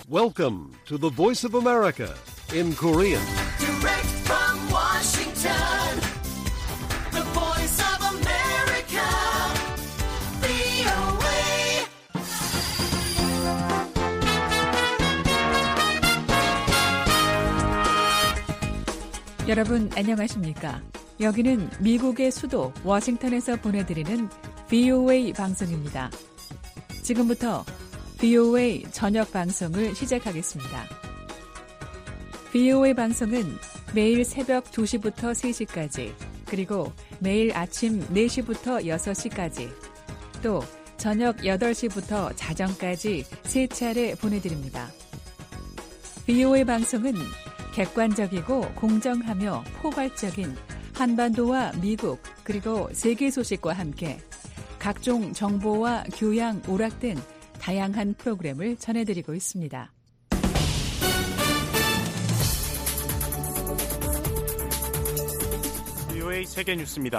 Welcome to the Voice of America in Korean. Direct from Washington, the Voice of America, VOA. 여러분 안녕하십니까? 여기는 미국의 수도 워싱턴에서 보내드리는 VOA 방송입니다. 지금부터 VOA 저녁 방송을 시작하겠습니다. VOA 방송은 매일 새벽 2시부터 3시까지, 그리고 매일 아침 4시부터 6시까지, 또 저녁 8시부터 자정까지 3차례 보내드립니다. VOA 방송은 객관적이고 공정하며 포괄적인 한반도와 미국 그리고 세계 소식과 함께 각종 정보와 교양, 오락 등 다양한 프로그램을 전해드리고 있습니다. VOA 세계뉴스입니다.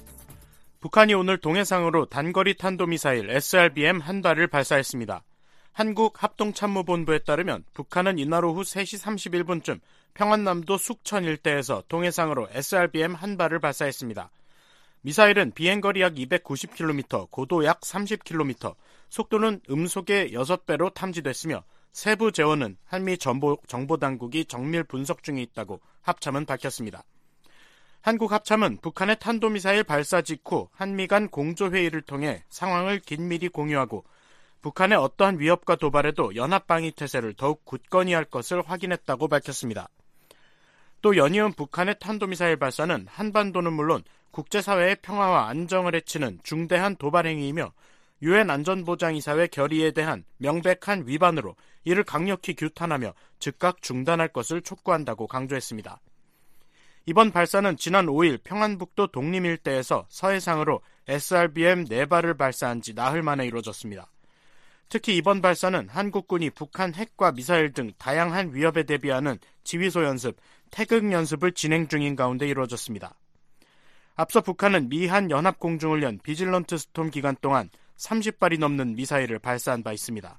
북한이 오늘 동해상으로 단거리 탄도미사일 SRBM 한 발을 발사했습니다. 한국합동참모본부에 따르면 북한은 이날 오후 3시 31분쯤 평안남도 숙천 일대에서 동해상으로 SRBM 한 발을 발사했습니다. 미사일은 비행거리 약 290km, 고도 약 30km, 속도는 음속의 6배로 탐지됐으며 세부 재원은 한미 정보당국이 정밀 분석 중에 있다고 합참은 밝혔습니다. 한국 합참은 북한의 탄도미사일 발사 직후 한미 간 공조회의를 통해 상황을 긴밀히 공유하고 북한의 어떠한 위협과 도발에도 연합방위 태세를 더욱 굳건히 할 것을 확인했다고 밝혔습니다. 또 연이은 북한의 탄도미사일 발사는 한반도는 물론 국제사회의 평화와 안정을 해치는 중대한 도발 행위이며 유엔 안전보장이사회 결의에 대한 명백한 위반으로 이를 강력히 규탄하며 즉각 중단할 것을 촉구한다고 강조했습니다. 이번 발사는 지난 5일 평안북도 독림 일대에서 서해상으로 SRBM 4발을 발사한 지 나흘 만에 이루어졌습니다. 특히 이번 발사는 한국군이 북한 핵과 미사일 등 다양한 위협에 대비하는 지휘소 연습, 태극 연습을 진행 중인 가운데 이루어졌습니다. 앞서 북한은 미한 연합공중훈련 비질런트 스톰 기간 동안 30발이 넘는 미사일을 발사한 바 있습니다.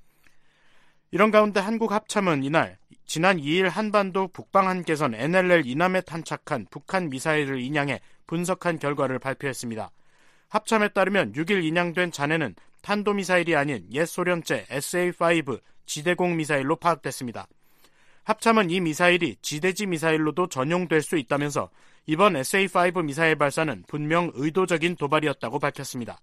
이런 가운데 한국 합참은 이날 지난 2일 한반도 북방 한계선 NLL 이남에 탄착한 북한 미사일을 인양해 분석한 결과를 발표했습니다. 합참에 따르면 6일 인양된 잔해는 탄도미사일이 아닌 옛 소련제 SA-5 지대공 미사일로 파악됐습니다. 합참은 이 미사일이 지대지 미사일로도 전용될 수 있다면서 이번 SA-5 미사일 발사는 분명 의도적인 도발이었다고 밝혔습니다.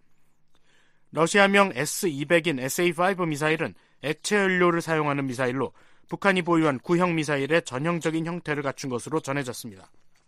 러시아명 S-200인 SA-5 미사일은 액체 연료를 사용하는 미사일로 북한이 보유한 구형 미사일의 전형적인 형태를 갖춘 것으로 전해졌습니다.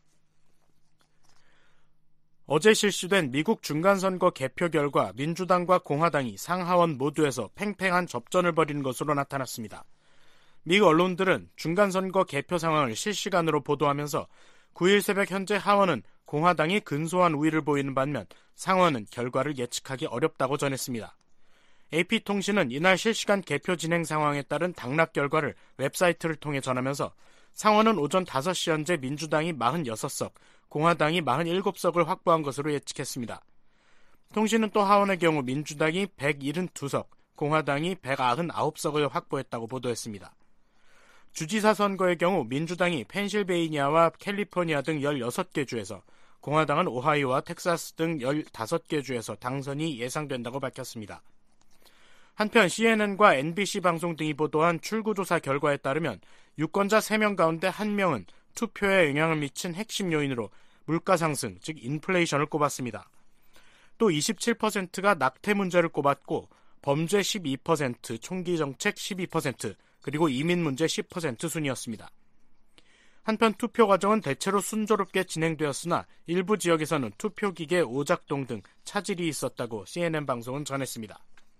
어제 실시된 미국 중간선거 개표 결과 민주당과 공화당이 상하원 모두에서 팽팽한 접전을 벌이는 것으로 나타났습니다. 미국 언론들은 중간선거 개표 상황을 실시간으로 보도하면서 9일 새벽 현재 하원은 공화당이 근소한 우위를 보이는 반면 상원은 결과를 예측하기 어렵다고 전했습니다. AP통신은 이날 실시간 개표 진행 상황에 따른 당락 결과를 웹사이트를 통해 전하면서 상원은 오전 5시 현재 민주당이 46석, 공화당이 47석을 확보한 것으로 예측했습니다. 통신은 또 하원의 경우 민주당이 172석, 공화당이 199석을 확보했다고 보도했습니다. 주지사 선거의 경우 민주당이 펜실베이니아와 캘리포니아 등 16개 주에서, 공화당은 오하이오와 텍사스 등 15개 주에서 당선이 예상된다고 밝혔습니다. 한편 CNN과 NBC 방송 등이 보도한 출구조사 결과에 따르면 유권자 3명 가운데 1명은 투표에 영향을 미친 핵심 요인으로 물가 상승, 즉 인플레이션을 꼽았습니다. 또 27%가 낙태 문제를 꼽았고 범죄 12%, 총기 정책 12%, 그리고 이민 문제 10% 순이었습니다. 한편 투표 과정은 대체로 순조롭게 진행되었으나 일부 지역에서는 투표기계 오작동 등 차질이 있었다고 CNN 방송은 전했습니다.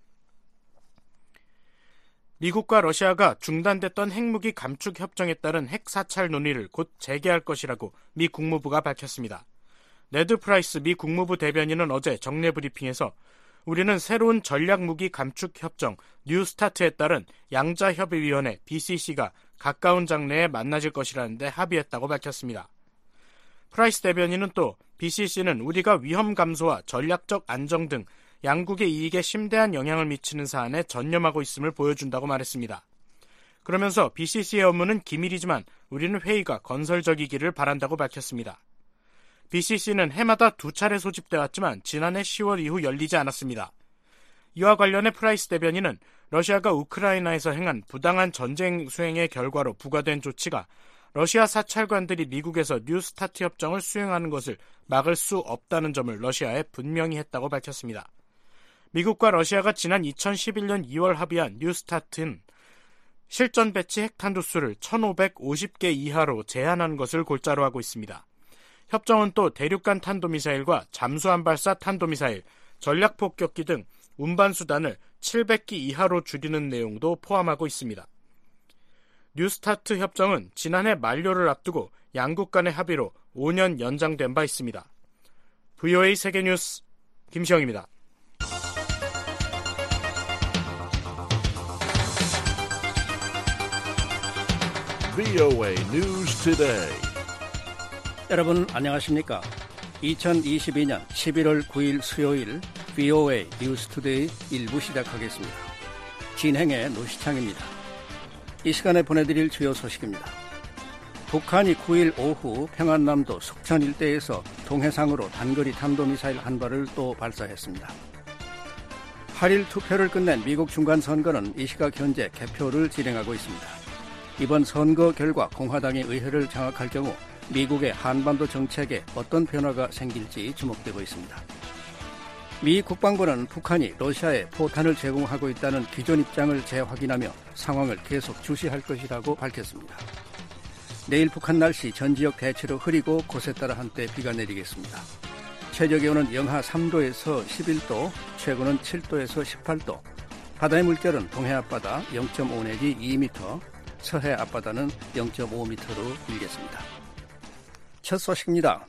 미국과 러시아가 중단됐던 핵무기 감축 협정에 따른 핵 사찰 논의를 곧 재개할 것이라고 미 국무부가 밝혔습니다. 네드 프라이스 미 국무부 대변인은 어제 정례 브리핑에서 우리는 새로운 전략무기 감축 협정 뉴 스타트에 따른 양자협의위원회 BCC가 가까운 장래에 만나질 것이라는데 합의했다고 밝혔습니다. 프라이스 대변인은 또 BCC는 우리가 위험 감소와 전략적 안정 등 양국의 이익에 심대한 영향을 미치는 사안에 전념하고 있음을 보여준다고 말했습니다. 그러면서 BCC의 업무는 기밀이지만 우리는 회의가 건설적이기를 바란다고 밝혔습니다. BCC는 해마다 2차례 소집돼 왔지만 지난해 10월 이후 열리지 않았습니다. 이와 관련해 프라이스 대변인은 러시아가 우크라이나에서 행한 부당한 전쟁 수행의 결과로 부과된 조치가 러시아 사찰관들이 미국에서 뉴스타트 협정을 수행하는 것을 막을 수 없다는 점을 러시아에 분명히 했다고 밝혔습니다. 미국과 러시아가 지난 2011년 2월 합의한 뉴스타트는 실전 배치 핵탄두수를 1,550개 이하로 제한하는 것을 골자로 하고 있습니다. 협정은 또 대륙간 탄도미사일과 잠수함 발사 탄도미사일, 전략폭격기 등 운반수단을 700기 이하로 줄이는 내용도 포함하고 있습니다. 뉴스타트 협정은 지난해 만료를 앞두고 양국 간의 합의로 5년 연장된 바 있습니다. VOA 세계뉴스 김시영입니다. VOA News Today. 여러분 안녕하십니까? 2022년 11월 9일 수요일 VOA 뉴스 투데이 1부 시작하겠습니다. 진행의 노시창입니다. 이 시간에 보내드릴 주요 소식입니다. 북한이 9일 오후 평안남도 숙천 일대에서 동해상으로 단거리 탄도미사일 한 발을 또 발사했습니다. 8일 투표를 끝낸 미국 중간선거는 이 시각 현재 개표를 진행하고 있습니다. 이번 선거 결과 공화당이 의회를 장악할 경우 미국의 한반도 정책에 어떤 변화가 생길지 주목되고 있습니다. 미 국방부는 북한이 러시아에 포탄을 제공하고 있다는 기존 입장을 재확인하며 상황을 계속 주시할 것이라고 밝혔습니다. 내일 북한 날씨 전 지역 대체로 흐리고 곳에 따라 한때 비가 내리겠습니다. 최저기온은 영하 3도에서 11도, 최고는 7도에서 18도, 바다의 물결은 동해 앞바다 0.5 내지 2m, 서해 앞바다는 0.5m로 일겠습니다. 첫 소식입니다.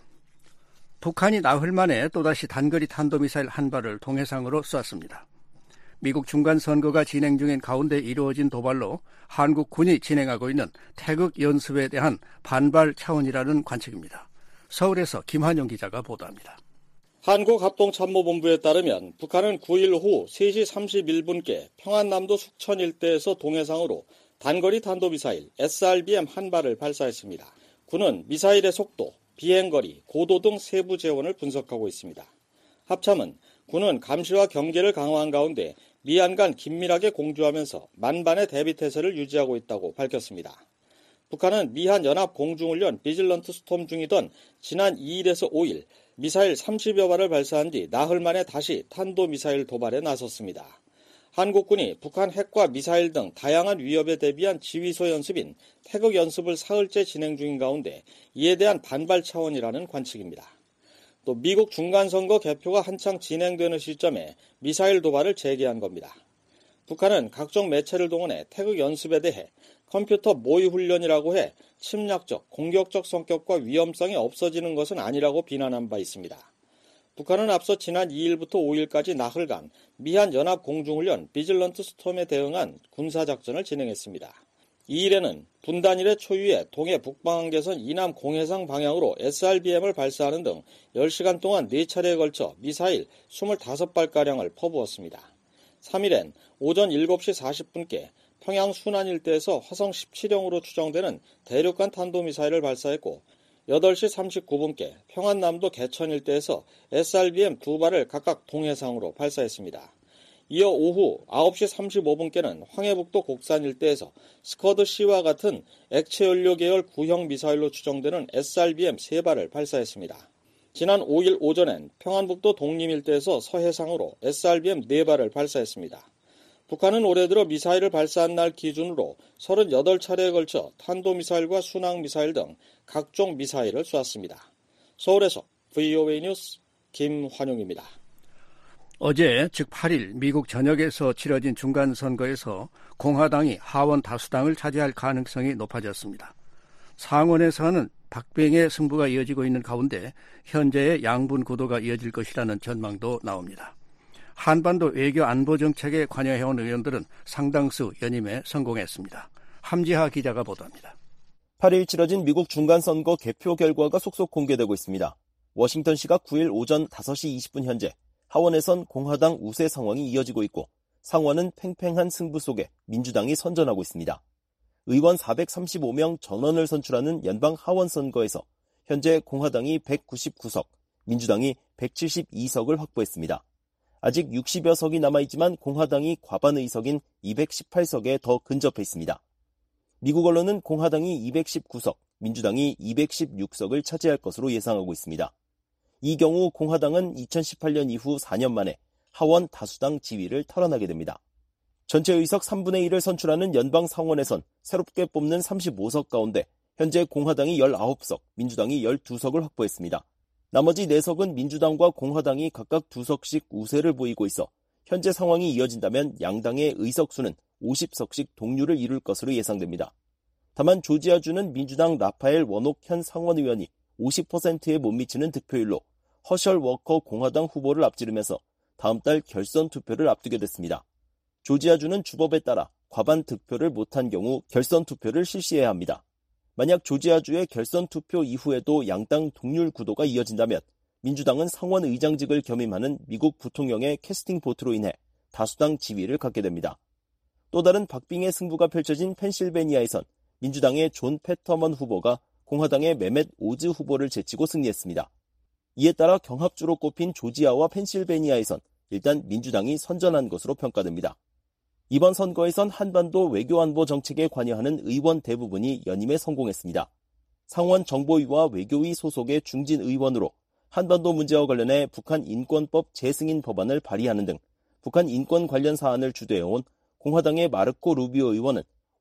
북한이 나흘 만에 또다시 단거리 탄도미사일 한 발을 동해상으로 쐈습니다. 미국 중간선거가 진행 중인 가운데 이루어진 도발로 한국 군이 진행하고 있는 태극 연습에 대한 반발 차원이라는 관측입니다. 서울에서 김한용 기자가 보도합니다. 한국합동참모본부에 따르면 북한은 9일 오후 3시 31분께 평안남도 숙천 일대에서 동해상으로 단거리 탄도미사일 SRBM 한 발을 발사했습니다. 군은 미사일의 속도, 비행거리, 고도 등 세부 재원을 분석하고 있습니다. 합참은 군은 감시와 경계를 강화한 가운데 미한 간 긴밀하게 공조하면서 만반의 대비태세를 유지하고 있다고 밝혔습니다. 북한은 미한 연합공중훈련 비질런트 스톰 중이던 지난 2일에서 5일 미사일 30여 발을 발사한 뒤 나흘 만에 다시 탄도미사일 도발에 나섰습니다. 한국군이 북한 핵과 미사일 등 다양한 위협에 대비한 지휘소 연습인 태극 연습을 사흘째 진행 중인 가운데 이에 대한 반발 차원이라는 관측입니다. 또 미국 중간선거 개표가 한창 진행되는 시점에 미사일 도발을 재개한 겁니다. 북한은 각종 매체를 동원해 태극 연습에 대해 컴퓨터 모의 훈련이라고 해 침략적, 공격적 성격과 위험성이 없어지는 것은 아니라고 비난한 바 있습니다. 북한은 앞서 지난 2일부터 5일까지 나흘간 미한 연합공중훈련 비질런트 스톰에 대응한 군사작전을 진행했습니다. 2일에는 분단일의 초유의 동해 북방한계선 이남 공해상 방향으로 SRBM을 발사하는 등 10시간 동안 4차례에 걸쳐 미사일 25발가량을 퍼부었습니다. 3일엔 오전 7시 40분께 평양 순안 일대에서 화성 17형으로 추정되는 대륙간 탄도미사일을 발사했고 8시 39분께 평안남도 개천 일대에서 SRBM 2발을 각각 동해상으로 발사했습니다. 이어 오후 9시 35분께는 황해북도 곡산 일대에서 스커드-C와 같은 액체연료 계열 구형 미사일로 추정되는 SRBM 3발을 발사했습니다. 지난 5일 오전엔 평안북도 독림 일대에서 서해상으로 SRBM 4발을 발사했습니다. 북한은 올해 들어 미사일을 발사한 날 기준으로 38차례에 걸쳐 탄도미사일과 순항미사일 등 각종 미사일을 쐈습니다. 서울에서 VOA 뉴스 김환용입니다. 어제 즉 8일 미국 전역에서 치러진 중간선거에서 공화당이 하원 다수당을 차지할 가능성이 높아졌습니다. 상원에서는 박빙의 승부가 이어지고 있는 가운데 현재의 양분 구도가 이어질 것이라는 전망도 나옵니다. 한반도 외교 안보 정책에 관여해온 의원들은 상당수 연임에 성공했습니다. 함지하 기자가 보도합니다. 8일 치러진 미국 중간선거 개표 결과가 속속 공개되고 있습니다. 워싱턴시가 9일 오전 5시 20분 현재 하원에선 공화당 우세 상황이 이어지고 있고 상원은 팽팽한 승부 속에 민주당이 선전하고 있습니다. 의원 435명 전원을 선출하는 연방 하원 선거에서 현재 공화당이 199석, 민주당이 172석을 확보했습니다. 아직 60여 석이 남아있지만 공화당이 과반 의석인 218석에 더 근접해 있습니다. 미국 언론은 공화당이 219석, 민주당이 216석을 차지할 것으로 예상하고 있습니다. 이 경우 공화당은 2018년 이후 4년 만에 하원 다수당 지위를 탈환하게 됩니다. 전체 의석 3분의 1을 선출하는 연방 상원에선 새롭게 뽑는 35석 가운데 현재 공화당이 19석, 민주당이 12석을 확보했습니다. 나머지 4석은 민주당과 공화당이 각각 2석씩 우세를 보이고 있어 현재 상황이 이어진다면 양당의 의석 수는 50석씩 동률을 이룰 것으로 예상됩니다. 다만 조지아주는 민주당 라파엘 워녹 현 상원의원이 50%에 못 미치는 득표율로 허셜 워커 공화당 후보를 앞지르면서 다음 달 결선 투표를 앞두게 됐습니다. 조지아주는 주법에 따라 과반 득표를 못한 경우 결선 투표를 실시해야 합니다. 만약 조지아주의 결선 투표 이후에도 양당 동률 구도가 이어진다면 민주당은 상원 의장직을 겸임하는 미국 부통령의 캐스팅 보트로 인해 다수당 지위를 갖게 됩니다. 또 다른 박빙의 승부가 펼쳐진 펜실베니아에선 민주당의 존 패터먼 후보가 공화당의 메멧 오즈 후보를 제치고 승리했습니다. 이에 따라 경합주로 꼽힌 조지아와 펜실베니아에선 일단 민주당이 선전한 것으로 평가됩니다. 이번 선거에선 한반도 외교안보 정책에 관여하는 의원 대부분이 연임에 성공했습니다. 상원 정보위와 외교위 소속의 중진 의원으로 한반도 문제와 관련해 북한 인권법 재승인 법안을 발의하는 등 북한 인권 관련 사안을 주도해온 공화당의 마르코 루비오 의원은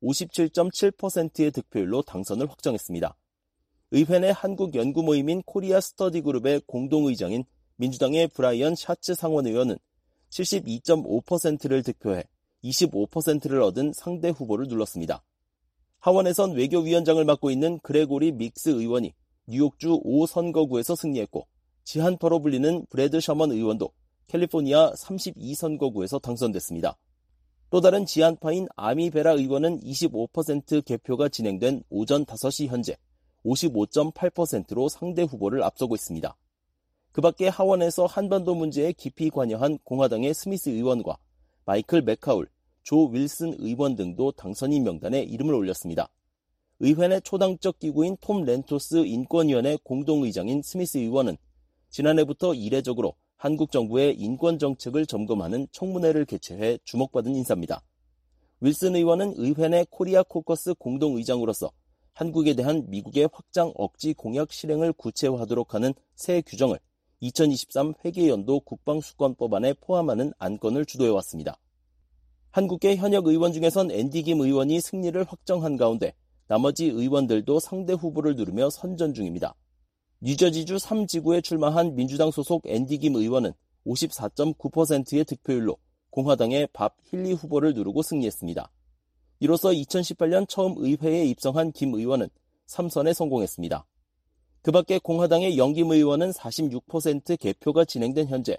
57.7%의 득표율로 당선을 확정했습니다. 의회 내 한국 연구 모임인 코리아 스터디 그룹의 공동의장인 민주당의 브라이언 샤츠 상원의원은 72.5%를 득표해 25%를 얻은 상대 후보를 눌렀습니다. 하원에선 외교위원장을 맡고 있는 그레고리 믹스 의원이 뉴욕주 5선거구에서 승리했고 지한퍼로 불리는 브래드 셔먼 의원도 캘리포니아 32선거구에서 당선됐습니다. 또 다른 지한파인 아미 베라 의원은 25% 개표가 진행된 오전 5시 현재 55.8%로 상대 후보를 앞서고 있습니다. 그 밖에 하원에서 한반도 문제에 깊이 관여한 공화당의 스미스 의원과 마이클 맥카울, 조 윌슨 의원 등도 당선인 명단에 이름을 올렸습니다. 의회 내 초당적 기구인 톰 렌토스 인권위원회 공동의장인 스미스 의원은 지난해부터 이례적으로 한국 정부의 인권 정책을 점검하는 청문회를 개최해 주목받은 인사입니다. 윌슨 의원은 의회 내 코리아 코커스 공동의장으로서 한국에 대한 미국의 확장 억지 공약 실행을 구체화하도록 하는 새 규정을 2023 회계연도 국방수권법안에 포함하는 안건을 주도해왔습니다. 한국계 현역 의원 중에선 앤디 김 의원이 승리를 확정한 가운데 나머지 의원들도 상대 후보를 누르며 선전 중입니다. 뉴저지주 3지구에 출마한 민주당 소속 앤디 김 의원은 54.9%의 득표율로 공화당의 밥 힐리 후보를 누르고 승리했습니다. 이로써 2018년 처음 의회에 입성한 김 의원은 3선에 성공했습니다. 그 밖에 공화당의 영김 의원은 46% 개표가 진행된 현재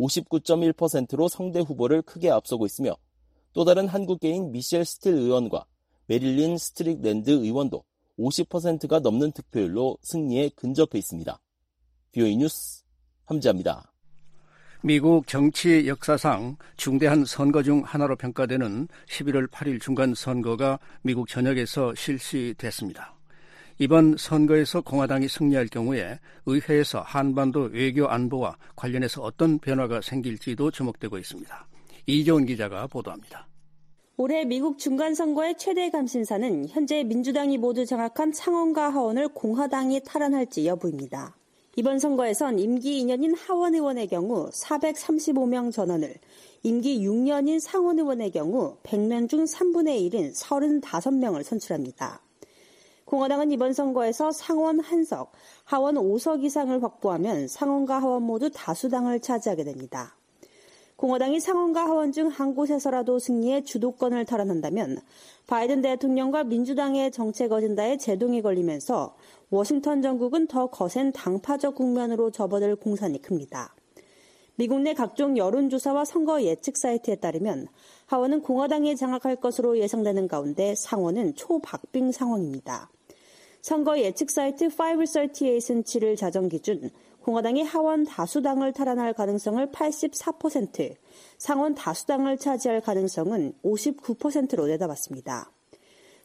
59.1%로 상대 후보를 크게 앞서고 있으며 또 다른 한국계인 미셸 스틸 의원과 메릴린 스트릭랜드 의원도 50%가 넘는 득표율로 승리에 근접해 있습니다. VOA 뉴스 함지아입니다. 미국 정치 역사상 중대한 선거 중 하나로 평가되는 11월 8일 중간선거가 미국 전역에서 실시됐습니다. 이번 선거에서 공화당이 승리할 경우에 의회에서 한반도 외교 안보와 관련해서 어떤 변화가 생길지도 주목되고 있습니다. 이종훈 기자가 보도합니다. 올해 미국 중간선거의 최대 관심사는 현재 민주당이 모두 장악한 상원과 하원을 공화당이 탈환할지 여부입니다. 이번 선거에선 임기 2년인 하원 의원의 경우 435명 전원을, 임기 6년인 상원 의원의 경우 100명 중 3분의 1인 35명을 선출합니다. 공화당은 이번 선거에서 상원 1석, 하원 5석 이상을 확보하면 상원과 하원 모두 다수당을 차지하게 됩니다. 공화당이 상원과 하원 중 한 곳에서라도 승리해 주도권을 탈환한다면 바이든 대통령과 민주당의 정책 어젠다에 제동이 걸리면서 워싱턴 전국은 더 거센 당파적 국면으로 접어들 공산이 큽니다. 미국 내 각종 여론조사와 선거 예측 사이트에 따르면 하원은 공화당이 장악할 것으로 예상되는 가운데 상원은 초박빙 상황입니다. 선거 예측 사이트 538은 7일 자정 기준 공화당이 하원 다수당을 탈환할 가능성을 84%, 상원 다수당을 차지할 가능성은 59%로 내다봤습니다.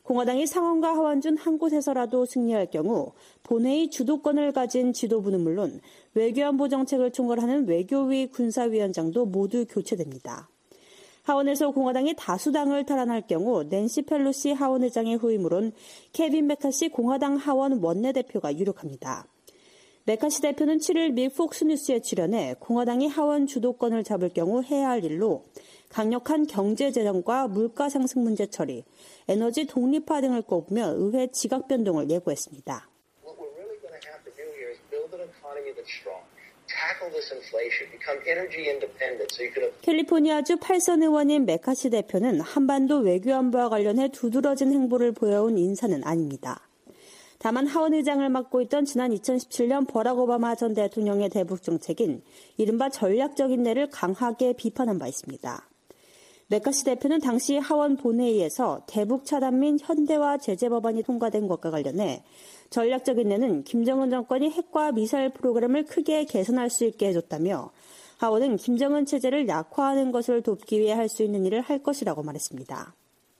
공화당이 상원과 하원 중 한 곳에서라도 승리할 경우 본회의 주도권을 가진 지도부는 물론 외교안보 정책을 총괄하는 외교위 군사위원장도 모두 교체됩니다. 하원에서 공화당이 다수당을 탈환할 경우 낸시 펠로시 하원 의장의 후임으론 케빈 메카시 공화당 하원 원내대표가 유력합니다. 메카시 대표는 7일 미 폭스뉴스에 출연해 공화당이 하원 주도권을 잡을 경우 해야 할 일로 강력한 경제 재정과 물가 상승 문제 처리, 에너지 독립화 등을 꼽으며 의회 지각 변동을 예고했습니다. What we're really going to have to do here is build an economy that's strong. Tackle this inflation, become energy independent so you could have... 캘리포니아주 8선 의원인 메카시 대표는 한반도 외교안보와 관련해 두드러진 행보를 보여온 인사는 아닙니다. 다만 하원 의장을 맡고 있던 지난 2017년 버락 오바마 전 대통령의 대북 정책인 이른바 전략적인 내를 강하게 비판한 바 있습니다. 메카시 대표는 당시 하원 본회의에서 대북 차단 및 현대화 제재 법안이 통과된 것과 관련해 전략적인 내는 김정은 정권이 핵과 미사일 프로그램을 크게 개선할 수 있게 해줬다며 하원은 김정은 체제를 약화하는 것을 돕기 위해 할 수 있는 일을 할 것이라고 말했습니다.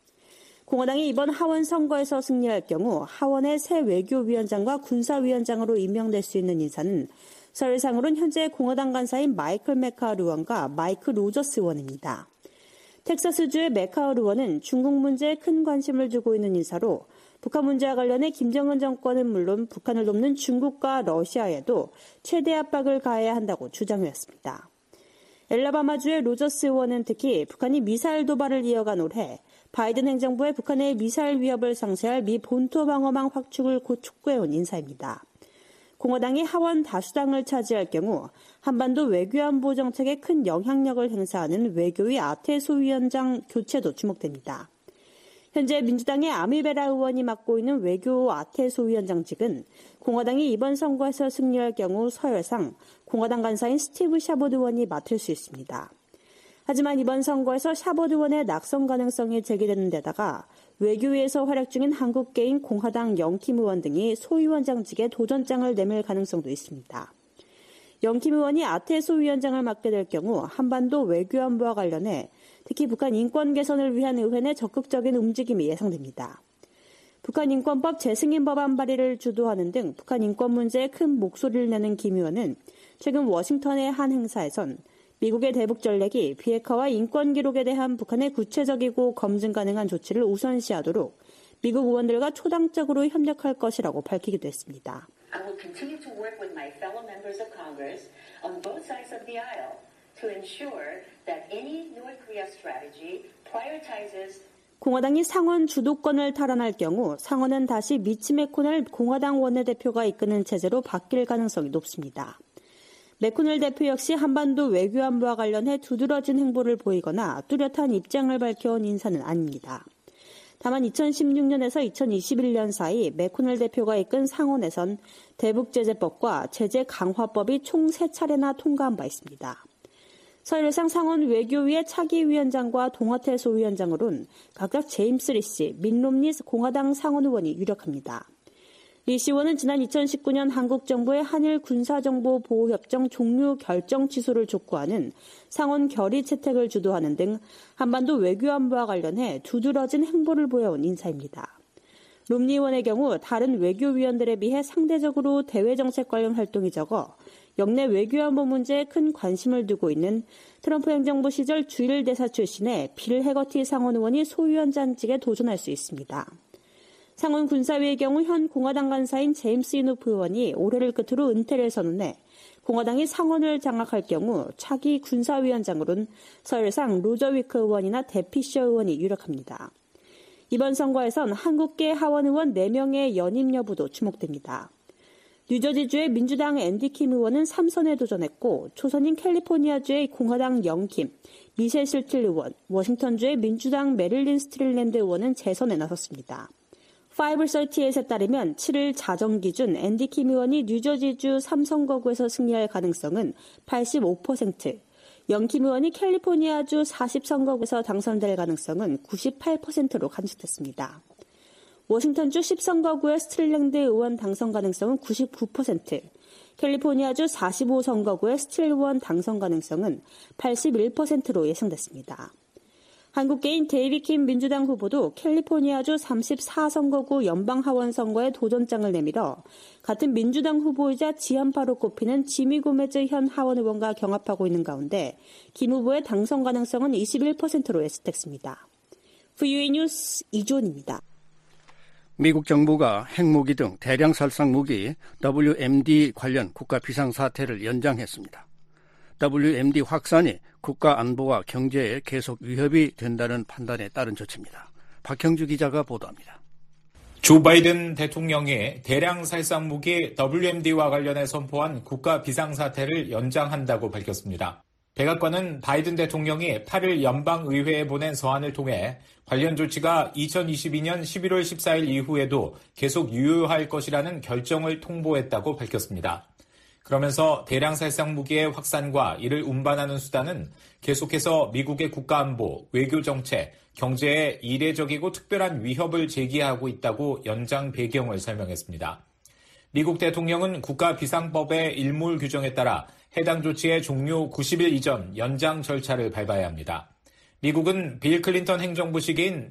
공화당이 이번 하원 선거에서 승리할 경우 하원의 새 외교위원장과 군사위원장으로 임명될 수 있는 인사는 서열상으로는 현재 공화당 간사인 마이클 메카르 의원과 마이크 로저스 의원입니다. 텍사스주의 메카르 의원은 중국 문제에 큰 관심을 두고 있는 인사로 북한 문제와 관련해 김정은 정권은 물론 북한을 돕는 중국과 러시아에도 최대 압박을 가해야 한다고 주장했습니다. 엘라바마주의 로저스 의원은 특히 북한이 미사일 도발을 이어간 올해 바이든 행정부의 북한의 미사일 위협을 상쇄할 미 본토 방어망 확충을 촉구해온 인사입니다. 공화당이 하원 다수당을 차지할 경우 한반도 외교안보 정책에 큰 영향력을 행사하는 외교위 아테 소위원장 교체도 주목됩니다. 현재 민주당의 아미베라 의원이 맡고 있는 외교 아테 소위원장직은 공화당이 이번 선거에서 승리할 경우 서열상 공화당 간사인 스티브 샤보드 의원이 맡을 수 있습니다. 하지만 이번 선거에서 샤보드 의원의 낙선 가능성이 제기되는 데다가 외교위에서 활약 중인 한국계인 공화당 영킴 의원 등이 소위원장직에 도전장을 내밀 가능성도 있습니다. 영킴 의원이 아테 소위원장을 맡게 될 경우 한반도 외교안보와 관련해 특히 북한 인권 개선을 위한 의회 내 적극적인 움직임이 예상됩니다. 북한 인권법 재승인 법안 발의를 주도하는 등 북한 인권 문제에 큰 목소리를 내는 김 의원은 최근 워싱턴의 한 행사에선 미국의 대북 전략이 비핵화와 인권 기록에 대한 북한의 구체적이고 검증 가능한 조치를 우선시하도록 미국 의원들과 초당적으로 협력할 것이라고 밝히기도 했습니다. I will continue to work with my fellow members of Congress on both sides of the aisle to ensure that any North Korea strategy prioritizes 공화당이 상원 주도권을 탈환할 경우 상원은 다시 미치 메코넬 공화당 원내대표가 이끄는 체제로 바뀔 가능성이 높습니다. 메코넬 대표 역시 한반도 외교안보와 관련해 두드러진 행보를 보이거나 뚜렷한 입장을 밝혀온 인사는 아닙니다. 다만 2016년에서 2021년 사이 메코넬 대표가 이끈 상원에선 대북제재법과 제재 강화법이 총 3차례나 통과한 바 있습니다. 서열상 상원 외교위의 차기 위원장과 동아태 소위원장으론 각각 제임스 리씨, 민 롬니 공화당 상원 의원이 유력합니다. 리씨 의원은 지난 2019년 한국 정부의 한일 군사정보보호협정 종료 결정 취소를 촉구하는 상원 결의 채택을 주도하는 등 한반도 외교안보와 관련해 두드러진 행보를 보여온 인사입니다. 롬니 의원의 경우 다른 외교위원들에 비해 상대적으로 대외정책 관련 활동이 적어 역내 외교안보 문제에 큰 관심을 두고 있는 트럼프 행정부 시절 주일 대사 출신의 빌 해거티 상원 의원이 소위원장직에 도전할 수 있습니다. 상원 군사위의 경우 현 공화당 간사인 제임스 이노프 의원이 올해를 끝으로 은퇴를 선언해 공화당이 상원을 장악할 경우 차기 군사위원장으로는 서열상 로저 위크 의원이나 데피셔 의원이 유력합니다. 이번 선거에선 한국계 하원 의원 4명의 연임 여부도 주목됩니다. 뉴저지주의 민주당 앤디 킴 의원은 3선에 도전했고 초선인 캘리포니아주의 공화당 영킴, 미셸 실틸 의원, 워싱턴주의 민주당 메릴린 스트릴랜드 의원은 재선에 나섰습니다. 538에 따르면 7일 자정 기준 앤디 킴 의원이 뉴저지주 3선거구에서 승리할 가능성은 85%, 영킴 의원이 캘리포니아주 40선거구에서 당선될 가능성은 98%로 간주됐습니다. 워싱턴주 10선거구의 스트릴랜드 의원 당선 가능성은 99%, 캘리포니아주 45선거구의 스틸 의원 당선 가능성은 81%로 예상됐습니다. 한국계인 데이빗 킴 민주당 후보도 캘리포니아주 34선거구 연방하원 선거에 도전장을 내밀어 같은 민주당 후보이자 지한파로 꼽히는 지미 고메즈 현 하원 의원과 경합하고 있는 가운데 김 후보의 당선 가능성은 21%로 예측됐습니다. VOA 뉴스 이존입니다. 미국 정부가 핵무기 등 대량 살상 무기 WMD 관련 국가 비상사태를 연장했습니다. WMD 확산이 국가 안보와 경제에 계속 위협이 된다는 판단에 따른 조치입니다. 박형주 기자가 보도합니다. 조 바이든 대통령이 대량 살상 무기 WMD와 관련해 선포한 국가 비상사태를 연장한다고 밝혔습니다. 백악관은 바이든 대통령이 8일 연방의회에 보낸 서한을 통해 관련 조치가 2022년 11월 14일 이후에도 계속 유효할 것이라는 결정을 통보했다고 밝혔습니다. 그러면서 대량 살상 무기의 확산과 이를 운반하는 수단은 계속해서 미국의 국가안보, 외교정책, 경제에 이례적이고 특별한 위협을 제기하고 있다고 연장 배경을 설명했습니다. 미국 대통령은 국가비상법의 일몰 규정에 따라 해당 조치의 종료 90일 이전 연장 절차를 밟아야 합니다. 미국은 빌 클린턴 행정부 시기인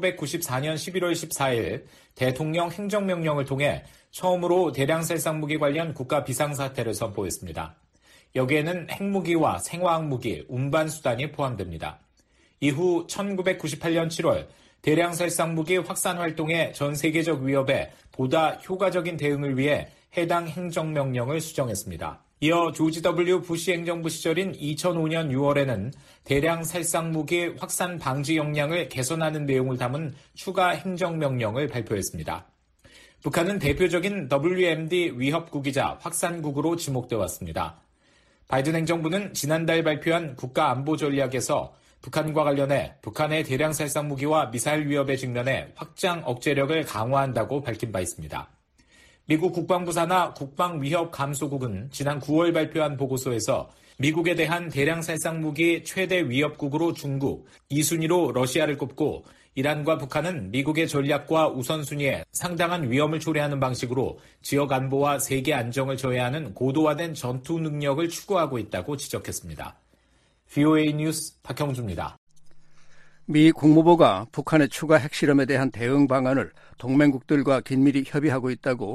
1994년 11월 14일 대통령 행정명령을 통해 처음으로 대량 살상 무기 관련 국가 비상사태를 선포했습니다. 여기에는 핵무기와 생화학무기, 운반수단이 포함됩니다. 이후 1998년 7월 대량 살상 무기 확산 활동의 전 세계적 위협에 보다 효과적인 대응을 위해 해당 행정명령을 수정했습니다. 이어 조지 W. 부시 행정부 시절인 2005년 6월에는 대량 살상 무기 확산 방지 역량을 개선하는 내용을 담은 추가 행정명령을 발표했습니다. 북한은 대표적인 WMD 위협국이자 확산국으로 지목돼 왔습니다. 바이든 행정부는 지난달 발표한 국가안보전략에서 북한과 관련해 북한의 대량 살상 무기와 미사일 위협에 직면해 확장 억제력을 강화한다고 밝힌 바 있습니다. 미국 국방부 산하 국방위협감소국은 지난 9월 발표한 보고서에서 미국에 대한 대량 살상 무기 최대 위협국으로 중국, 2순위로 러시아를 꼽고 이란과 북한은 미국의 전략과 우선순위에 상당한 위험을 초래하는 방식으로 지역 안보와 세계 안정을 저해하는 고도화된 전투 능력을 추구하고 있다고 지적했습니다. VOA 뉴스 박형주입니다. 미 국무부가 북한의 추가 핵실험에 대한 대응 방안을 동맹국들과 긴밀히 협의하고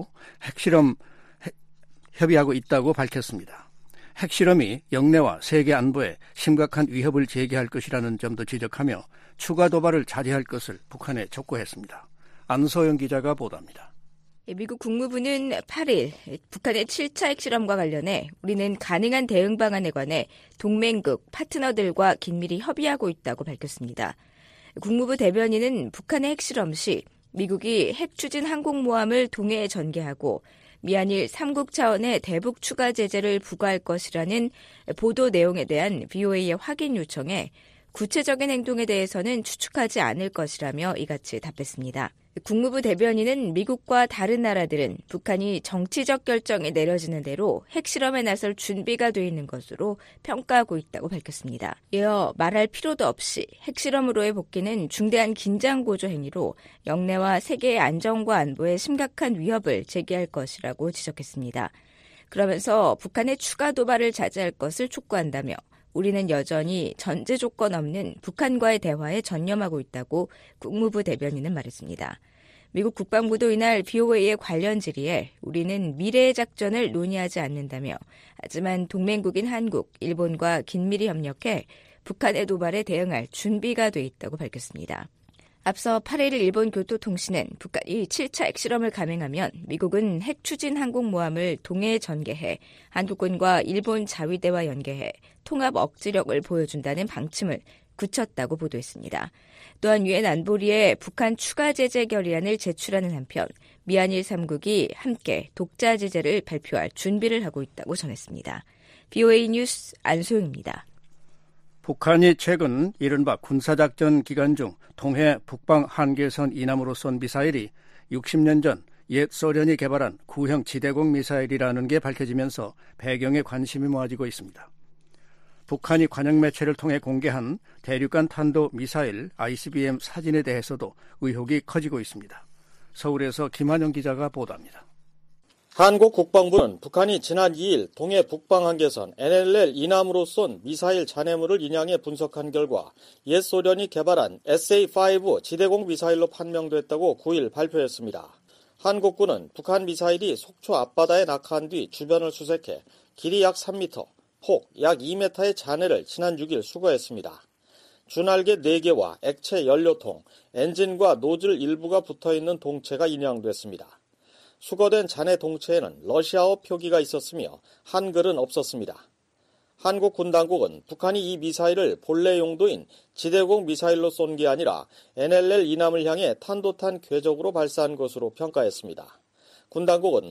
있다고 밝혔습니다. 핵실험이 영내와 세계 안보에 심각한 위협을 제기할 것이라는 점도 지적하며 추가 도발을 자제할 것을 북한에 촉구했습니다. 안소영 기자가 보도합니다. 미국 국무부는 8일 북한의 7차 핵실험과 관련해 우리는 가능한 대응 방안에 관해 동맹국, 파트너들과 긴밀히 협의하고 있다고 밝혔습니다. 국무부 대변인은 북한의 핵실험 시 미국이 핵추진 항공모함을 동해에 전개하고 미한일 3국 차원의 대북 추가 제재를 부과할 것이라는 보도 내용에 대한 VOA의 확인 요청에 구체적인 행동에 대해서는 추측하지 않을 것이라며 이같이 답했습니다. 국무부 대변인은 미국과 다른 나라들은 북한이 정치적 결정이 내려지는 대로 핵실험에 나설 준비가 돼 있는 것으로 평가하고 있다고 밝혔습니다. 이어 말할 필요도 없이 핵실험으로의 복귀는 중대한 긴장고조 행위로 영내와 세계의 안정과 안보에 심각한 위협을 제기할 것이라고 지적했습니다. 그러면서 북한의 추가 도발을 자제할 것을 촉구한다며 우리는 여전히 전제 조건 없는 북한과의 대화에 전념하고 있다고 국무부 대변인은 말했습니다. 미국 국방부도 이날 VOA의 관련 질의에 우리는 미래의 작전을 논의하지 않는다며 하지만 동맹국인 한국, 일본과 긴밀히 협력해 북한의 도발에 대응할 준비가 돼 있다고 밝혔습니다. 앞서 8일 일본 교토통신은 북한이 7차 핵실험을 감행하면 미국은 핵추진 항공모함을 동해에 전개해 한국군과 일본 자위대와 연계해 통합 억지력을 보여준다는 방침을 굳혔다고 보도했습니다. 또한 유엔 안보리에 북한 추가 제재 결의안을 제출하는 한편 미한일 3국이 함께 독자 제재를 발표할 준비를 하고 있다고 전했습니다. VOA 뉴스 안소영입니다. 북한이 최근 이른바 군사작전 기간 중 동해 북방 한계선 이남으로 쏜 미사일이 60년 전 옛 소련이 개발한 구형 지대공 미사일이라는 게 밝혀지면서 배경에 관심이 모아지고 있습니다. 북한이 관영 매체를 통해 공개한 대륙간 탄도 미사일 ICBM 사진에 대해서도 의혹이 커지고 있습니다. 서울에서 김한영 기자가 보도합니다. 한국 국방부는 북한이 지난 2일 동해 북방한계선 NLL 이남으로 쏜 미사일 잔해물을 인양해 분석한 결과 옛 소련이 개발한 SA-5 지대공 미사일로 판명됐다고 9일 발표했습니다. 한국군은 북한 미사일이 속초 앞바다에 낙하한 뒤 주변을 수색해 길이 약 3m, 폭 약 2m의 잔해를 지난 6일 수거했습니다. 주날개 4개와 액체 연료통, 엔진과 노즐 일부가 붙어있는 동체가 인양됐습니다. 수거된 잔해 동체에는 러시아어 표기가 있었으며 한글은 없었습니다. 한국 군 당국은 북한이 이 미사일을 본래 용도인 지대공 미사일로 쏜 게 아니라 NLL 이남을 향해 탄도탄 궤적으로 발사한 것으로 평가했습니다. 군 당국은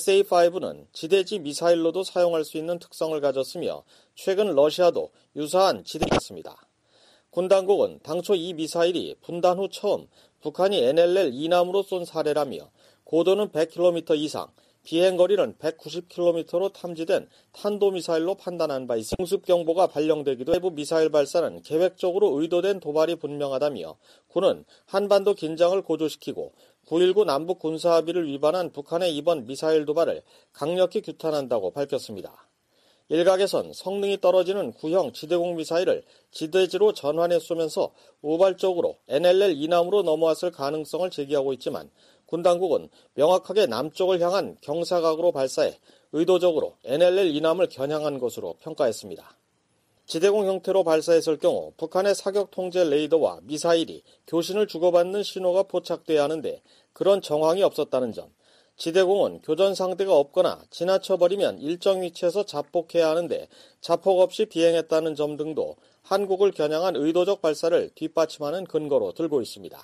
SA-5는 지대지 미사일로도 사용할 수 있는 특성을 가졌으며 최근 러시아도 유사한 지대였습니다. 군 당국은 당초 이 미사일이 분단 후 처음 북한이 NLL 이남으로 쏜 사례라며 고도는 100km 이상, 비행거리는 190km로 탐지된 탄도미사일로 판단한 바 있습니다. 공습경보가 발령되기도 해부 미사일 발사는 계획적으로 의도된 도발이 분명하다며 군은 한반도 긴장을 고조시키고 9.19 남북 군사합의를 위반한 북한의 이번 미사일 도발을 강력히 규탄한다고 밝혔습니다. 일각에선 성능이 떨어지는 구형 지대공 미사일을 지대지로 전환해 쏘면서 우발적으로 NLL 이남으로 넘어왔을 가능성을 제기하고 있지만 군 당국은 명확하게 남쪽을 향한 경사각으로 발사해 의도적으로 NLL 이남을 겨냥한 것으로 평가했습니다. 지대공 형태로 발사했을 경우 북한의 사격 통제 레이더와 미사일이 교신을 주고받는 신호가 포착돼야 하는데 그런 정황이 없었다는 점, 지대공은 교전 상대가 없거나 지나쳐버리면 일정 위치에서 자폭해야 하는데 자폭 없이 비행했다는 점 등도 한국을 겨냥한 의도적 발사를 뒷받침하는 근거로 들고 있습니다.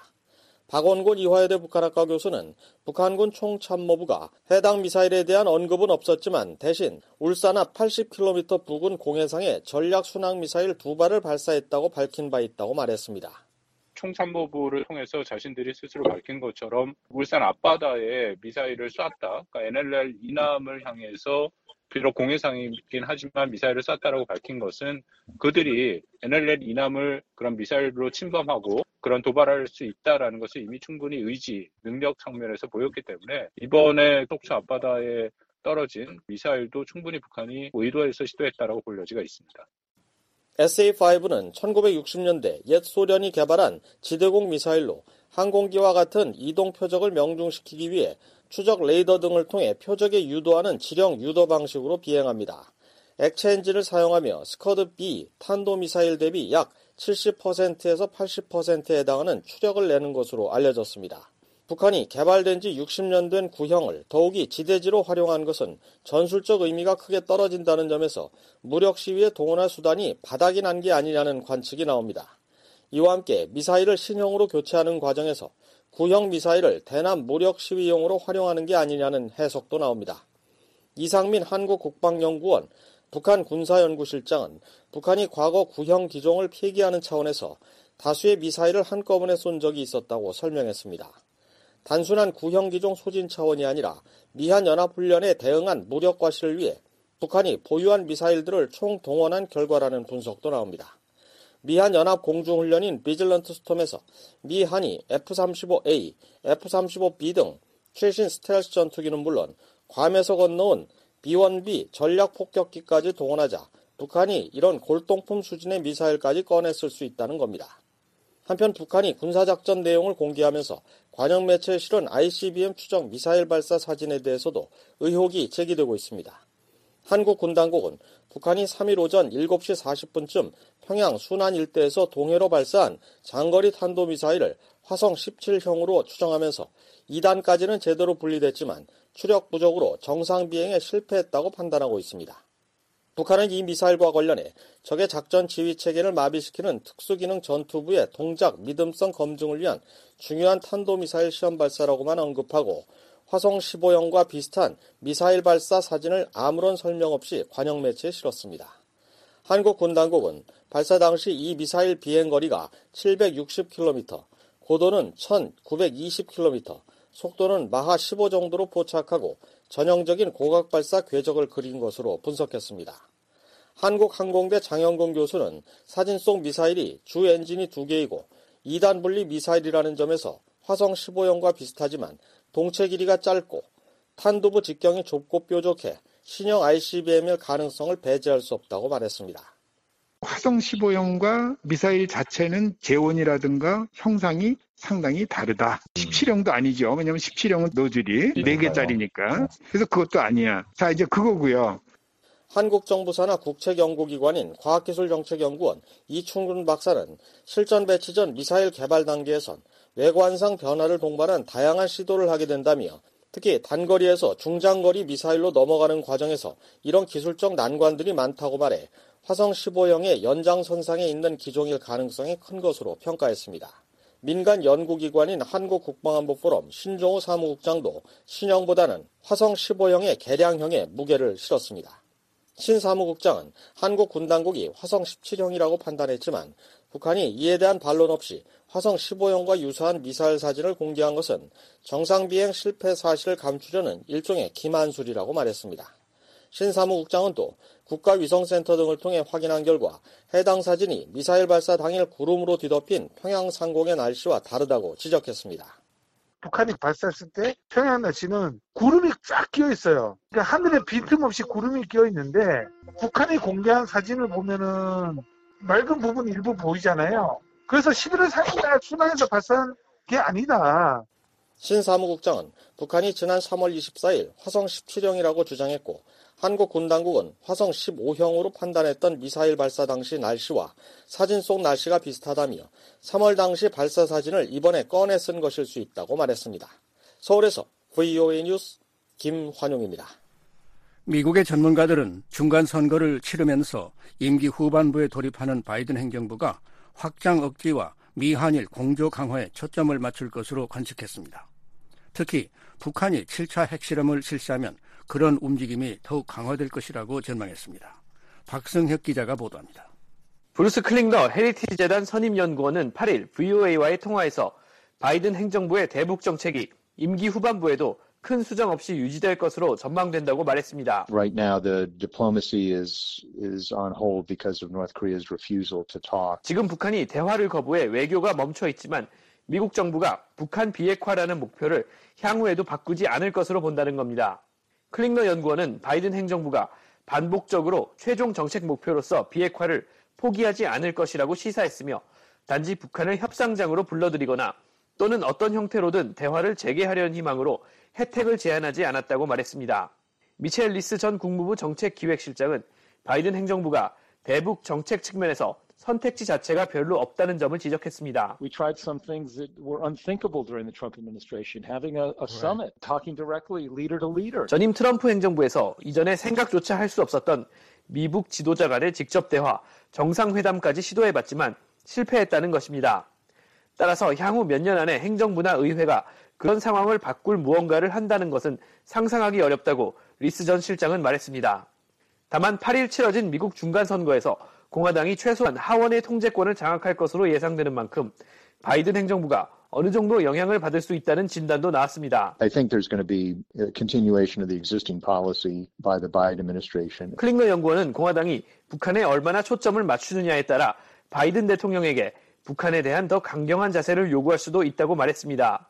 박원곤 이화여대 북한학과 교수는 북한군 총참모부가 해당 미사일에 대한 언급은 없었지만 대신 울산 앞 80km 부근 공해상에 전략 순항 미사일 2발을 발사했다고 밝힌 바 있다고 말했습니다. 총참모부를 통해서 자신들이 스스로 밝힌 것처럼 울산 앞바다에 미사일을 쐈다. 그러니까 NLL 이남을 향해서 비록 공해상이긴 하지만 미사일을 쐈다라고 밝힌 것은 그들이 NLL 이남을 그런 미사일로 침범하고 그런 도발할 수 있다라는 것을 이미 충분히 의지, 능력 측면에서 보였기 때문에 이번에 속초 앞바다에 떨어진 미사일도 충분히 북한이 의도해서 시도했다라고 볼 여지가 있습니다. SA-5는 1960년대 옛 소련이 개발한 지대공 미사일로 항공기와 같은 이동 표적을 명중시키기 위해 추적 레이더 등을 통해 표적에 유도하는 지령 유도 방식으로 비행합니다. 액체 엔진을 사용하며 스커드-B 탄도미사일 대비 약 70%에서 80%에 해당하는 추력을 내는 것으로 알려졌습니다. 북한이 개발된 지 60년 된 구형을 더욱이 지대지로 활용한 것은 전술적 의미가 크게 떨어진다는 점에서 무력 시위에 동원할 수단이 바닥이 난 게 아니냐는 관측이 나옵니다. 이와 함께 미사일을 신형으로 교체하는 과정에서 구형 미사일을 대남 무력 시위용으로 활용하는 게 아니냐는 해석도 나옵니다. 이상민 한국국방연구원 북한 군사연구실장은 북한이 과거 구형 기종을 폐기하는 차원에서 다수의 미사일을 한꺼번에 쏜 적이 있었다고 설명했습니다. 단순한 구형 기종 소진 차원이 아니라 미한연합훈련에 대응한 무력 과시를 위해 북한이 보유한 미사일들을 총동원한 결과라는 분석도 나옵니다. 미한연합 공중훈련인 비질런트 스톰에서 미한이 F-35A, F-35B 등 최신 스텔스 전투기는 물론 괌에서 건너온 B-1B 전략폭격기까지 동원하자 북한이 이런 골동품 수준의 미사일까지 꺼냈을 수 있다는 겁니다. 한편 북한이 군사작전 내용을 공개하면서 관영 매체에 실은 ICBM 추적 미사일 발사 사진에 대해서도 의혹이 제기되고 있습니다. 한국 군 당국은 북한이 3일 오전 7시 40분쯤 평양 순안 일대에서 동해로 발사한 장거리 탄도미사일을 화성 17형으로 추정하면서 2단까지는 제대로 분리됐지만 추력 부족으로 정상 비행에 실패했다고 판단하고 있습니다. 북한은 이 미사일과 관련해 적의 작전 지휘 체계를 마비시키는 특수기능 전투부의 동작 믿음성 검증을 위한 중요한 탄도미사일 시험 발사라고만 언급하고 화성 15형과 비슷한 미사일 발사 사진을 아무런 설명 없이 관영 매체에 실었습니다. 한국 군 당국은 발사 당시 이 미사일 비행거리가 760km, 고도는 1920km, 속도는 마하 15 정도로 포착하고 전형적인 고각 발사 궤적을 그린 것으로 분석했습니다. 한국항공대 장영근 교수는 사진 속 미사일이 주 엔진이 2개이고 2단 분리 미사일이라는 점에서 화성 15형과 비슷하지만 동체 길이가 짧고 탄두부 직경이 좁고 뾰족해 신형 ICBM일 가능성을 배제할 수 없다고 말했습니다. 화성 15형과 미사일 자체는 재원이라든가 형상이 상당히 다르다. 17형도 아니죠. 왜냐하면 17형은 노즐이 4개짜리니까. 그래서 그것도 아니야. 자, 이제 그거고요. 한국 정부 산하 국책연구기관인 과학기술정책연구원 이충근 박사는 실전 배치 전 미사일 개발 단계에선 외관상 변화를 동반한 다양한 시도를 하게 된다며 특히 단거리에서 중장거리 미사일로 넘어가는 과정에서 이런 기술적 난관들이 많다고 말해 화성 15형의 연장선상에 있는 기종일 가능성이 큰 것으로 평가했습니다. 민간 연구기관인 한국국방안보포럼 신종우 사무국장도 신형보다는 화성 15형의 개량형에 무게를 실었습니다. 신 사무국장은 한국 군 당국이 화성 17형이라고 판단했지만 북한이 이에 대한 반론 없이 화성 15형과 유사한 미사일 사진을 공개한 것은 정상 비행 실패 사실을 감추려는 일종의 기만술이라고 말했습니다. 신 사무국장은 또 국가위성센터 등을 통해 확인한 결과 해당 사진이 미사일 발사 당일 구름으로 뒤덮인 평양 상공의 날씨와 다르다고 지적했습니다. 북한이 발사했을 때 평양 날씨는 구름이 쫙 끼어 있어요. 그러니까 하늘에 빈틈없이 구름이 끼어 있는데 북한이 공개한 사진을 보면은 맑은 부분 일부 보이잖아요. 그래서 11월 4일날 순항에서 발사한 게 아니다. 신 사무국장은 북한이 지난 3월 24일 화성 17형이라고 주장했고 한국 군 당국은 화성 15형으로 판단했던 미사일 발사 당시 날씨와 사진 속 날씨가 비슷하다며 3월 당시 발사 사진을 이번에 꺼내 쓴 것일 수 있다고 말했습니다. 서울에서 VOA 뉴스 김환용입니다. 미국의 전문가들은 중간 선거를 치르면서 임기 후반부에 돌입하는 바이든 행정부가 확장 억지와 미한일 공조 강화에 초점을 맞출 것으로 관측했습니다. 특히 북한이 7차 핵실험을 실시하면 그런 움직임이 더욱 강화될 것이라고 전망했습니다. 박승혁 기자가 보도합니다. 브루스 클링너 헤리티지 재단 선임연구원은 8일 VOA와의 통화에서 바이든 행정부의 대북 정책이 임기 후반부에도 큰 수정 없이 유지될 것으로 전망된다고 말했습니다. Right now the diplomacy is on hold because of North Korea's refusal to talk. 지금 북한이 대화를 거부해 외교가 멈춰 있지만 미국 정부가 북한 비핵화라는 목표를 향후에도 바꾸지 않을 것으로 본다는 겁니다. 클링너 연구원은 바이든 행정부가 반복적으로 최종 정책 목표로서 비핵화를 포기하지 않을 것이라고 시사했으며 단지 북한을 협상장으로 불러들이거나 또는 어떤 형태로든 대화를 재개하려는 희망으로 혜택을 제한하지 않았다고 말했습니다. 미첼 리스 전 국무부 정책기획실장은 바이든 행정부가 대북 정책 측면에서 선택지 자체가 별로 없다는 점을 지적했습니다. We tried some things that were unthinkable during the Trump administration, having a summit, talking directly leader to leader. 전임 트럼프 행정부에서 이전에 생각조차 할 수 없었던 미북 지도자 간의 직접 대화, 정상회담까지 시도해봤지만 실패했다는 것입니다. 따라서 향후 몇 년 안에 행정부나 의회가 그런 상황을 바꿀 무언가를 한다는 것은 상상하기 어렵다고 리스 전 실장은 말했습니다. 다만 8일 치러진 미국 중간선거에서 공화당이 최소한 하원의 통제권을 장악할 것으로 예상되는 만큼 바이든 행정부가 어느 정도 영향을 받을 수 있다는 진단도 나왔습니다. I think there's going to be a continuation of the existing policy by the Biden administration. 클링너 연구원은 공화당이 북한에 얼마나 초점을 맞추느냐에 따라 바이든 대통령에게 북한에 대한 더 강경한 자세를 요구할 수도 있다고 말했습니다.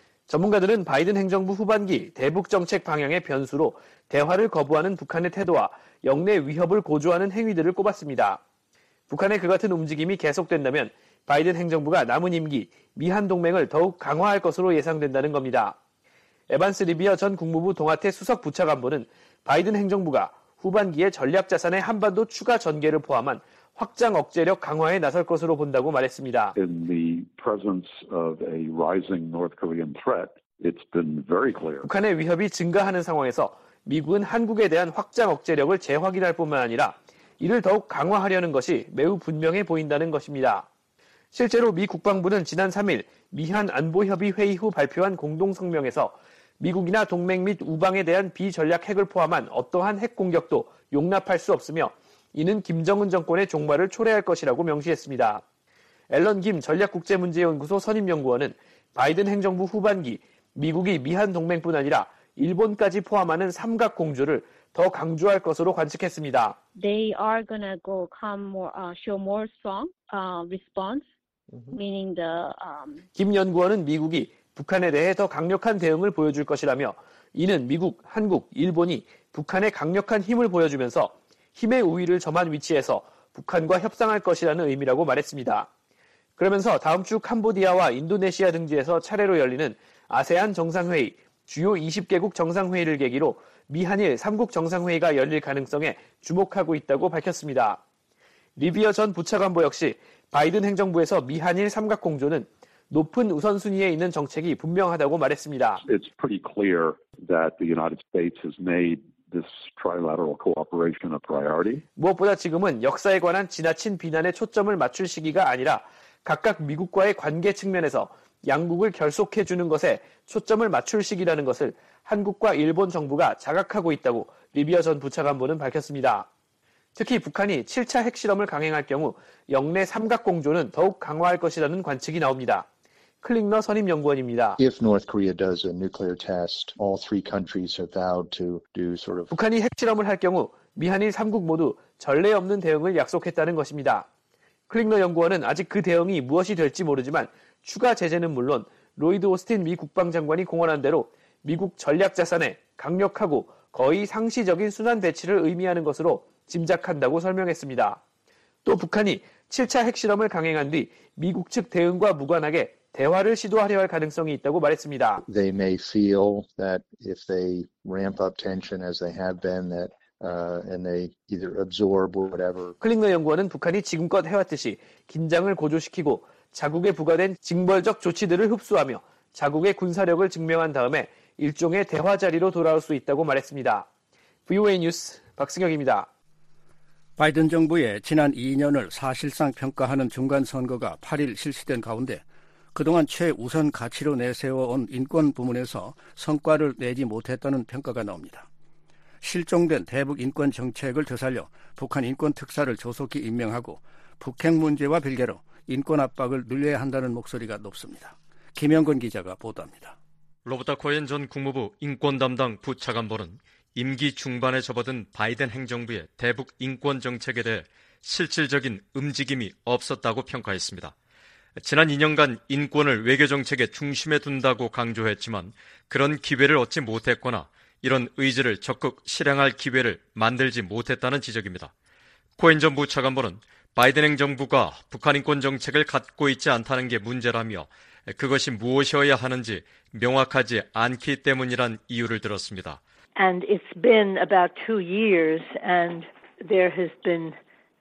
전문가들은 바이든 행정부 후반기 대북 정책 방향의 변수로 대화를 거부하는 북한의 태도와 영내 위협을 고조하는 행위들을 꼽았습니다. 북한의 그 같은 움직임이 계속된다면 바이든 행정부가 남은 임기 미한 동맹을 더욱 강화할 것으로 예상된다는 겁니다. 에반스 리비어 전 국무부 동아태 수석 부차관보는 바이든 행정부가 후반기에 전략자산의 한반도 추가 전개를 포함한 확장 억제력 강화에 나설 것으로 본다고 말했습니다. In the presence of a rising North Korean threat, it's been very clear. 북한의 위협이 증가하는 상황에서 미국은 한국에 대한 확장 억제력을 재확인할 뿐만 아니라 이를 더욱 강화하려는 것이 매우 분명해 보인다는 것입니다. 실제로 미 국방부는 지난 3일 미한 안보협의 회의 후 발표한 공동성명에서 미국이나 동맹 및 우방에 대한 비전략 핵을 포함한 어떠한 핵 공격도 용납할 수 없으며 이는 김정은 정권의 종말을 초래할 것이라고 명시했습니다. 앨런 김 전략국제문제연구소 선임연구원은 바이든 행정부 후반기 미국이 미한 동맹뿐 아니라 일본까지 포함하는 삼각 공조를 더 강조할 것으로 관측했습니다. They are gonna show more strong response, meaning the. 김 연구원은 미국이 북한에 대해 더 강력한 대응을 보여줄 것이라며 이는 미국, 한국, 일본이 북한에 강력한 힘을 보여주면서 힘의 우위를 점한 위치에서 북한과 협상할 것이라는 의미라고 말했습니다. 그러면서 다음 주 캄보디아와 인도네시아 등지에서 차례로 열리는 아세안 정상회의, 주요 20개국 정상회의를 계기로 미한일 3국 정상회의가 열릴 가능성에 주목하고 있다고 밝혔습니다. 리비어 전 부차관보 역시 바이든 행정부에서 미한일 삼각공조는 높은 우선순위에 있는 정책이 분명하다고 말했습니다. It's pretty clear that the United States has made this trilateral cooperation a priority. 무엇보다 지금은 역사에 관한 지나친 비난에 초점을 맞출 시기가 아니라 각각 미국과의 관계 측면에서 양국을 결속해 주는 것에 초점을 맞출 시기라는 것을 한국과 일본 정부가 자각하고 있다고 리비어 전 부차관보는 밝혔습니다. 특히 북한이 7차 핵실험을 강행할 경우 영내 삼각공조는 더욱 강화할 것이라는 관측이 나옵니다. 클링너 선임연구원입니다. If North Korea does a nuclear test, all three countries have vowed to do sort of. 북한이 핵실험을 할 경우 미한일 3국 모두 전례 없는 대응을 약속했다는 것입니다. 클링너 연구원은 아직 그 대응이 무엇이 될지 모르지만 추가 제재는 물론 로이드 오스틴 미 국방장관이 공언한 대로 미국 전략 자산의 강력하고 거의 상시적인 순환 배치를 의미하는 것으로 짐작한다고 설명했습니다. 또 북한이 7차 핵실험을 강행한 뒤 미국 측 대응과 무관하게 대화를 시도하려 할 가능성이 있다고 말했습니다. They may feel that if they ramp up tension as they have been, that and they either absorb or whatever. 클링너 연구원은 북한이 지금껏 해왔듯이 긴장을 고조시키고 자국에 부과된 징벌적 조치들을 흡수하며 자국의 군사력을 증명한 다음에 일종의 대화 자리로 돌아올 수 있다고 말했습니다. VOA 뉴스 박승혁입니다. 바이든 정부의 지난 2년을 사실상 평가하는 중간선거가 8일 실시된 가운데 그동안 최우선 가치로 내세워온 인권 부문에서 성과를 내지 못했다는 평가가 나옵니다. 실종된 대북 인권 정책을 되살려 북한 인권 특사를 조속히 임명하고 북핵 문제와 별개로 인권 압박을 늘려야 한다는 목소리가 높습니다. 김영건 기자가 보도합니다. 로버트 코엔 전 국무부 인권 담당 부차관보는 임기 중반에 접어든 바이든 행정부의 대북 인권 정책에 대해 실질적인 움직임이 없었다고 평가했습니다. 지난 2년간 인권을 외교정책의 중심에 둔다고 강조했지만 그런 기회를 얻지 못했거나 이런 의지를 적극 실행할 기회를 만들지 못했다는 지적입니다. 코엔 전 부차관보는 바이든 행정부가 북한 인권 정책을 갖고 있지 않다는 게 문제라며 그것이 무엇이어야 하는지 명확하지 않기 때문이란 이유를 들었습니다. And it's been about 2 years and there has been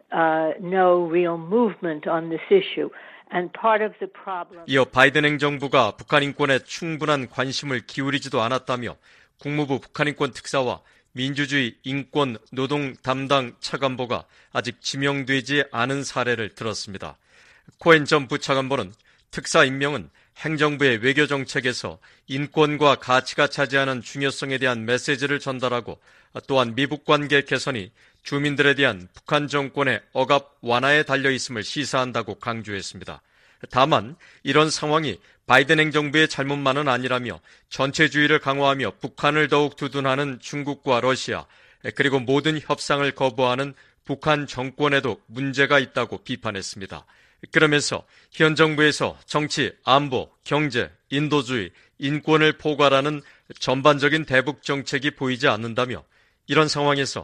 no real movement on this issue. And part of the problem... 이어 바이든 행정부가 북한 인권에 충분한 관심을 기울이지도 않았다며 국무부 북한인권 특사와 민주주의 인권 노동 담당 차관보가 아직 지명되지 않은 사례를 들었습니다. 코엔 전 부차관보는 특사 임명은 행정부의 외교 정책에서 인권과 가치가 차지하는 중요성에 대한 메시지를 전달하고 또한 미북 관계 개선이 주민들에 대한 북한 정권의 억압 완화에 달려있음을 시사한다고 강조했습니다. 다만 이런 상황이 바이든 행정부의 잘못만은 아니라며 전체주의를 강화하며 북한을 더욱 두둔하는 중국과 러시아 그리고 모든 협상을 거부하는 북한 정권에도 문제가 있다고 비판했습니다. 그러면서 현 정부에서 정치, 안보, 경제, 인도주의, 인권을 포괄하는 전반적인 대북 정책이 보이지 않는다며 이런 상황에서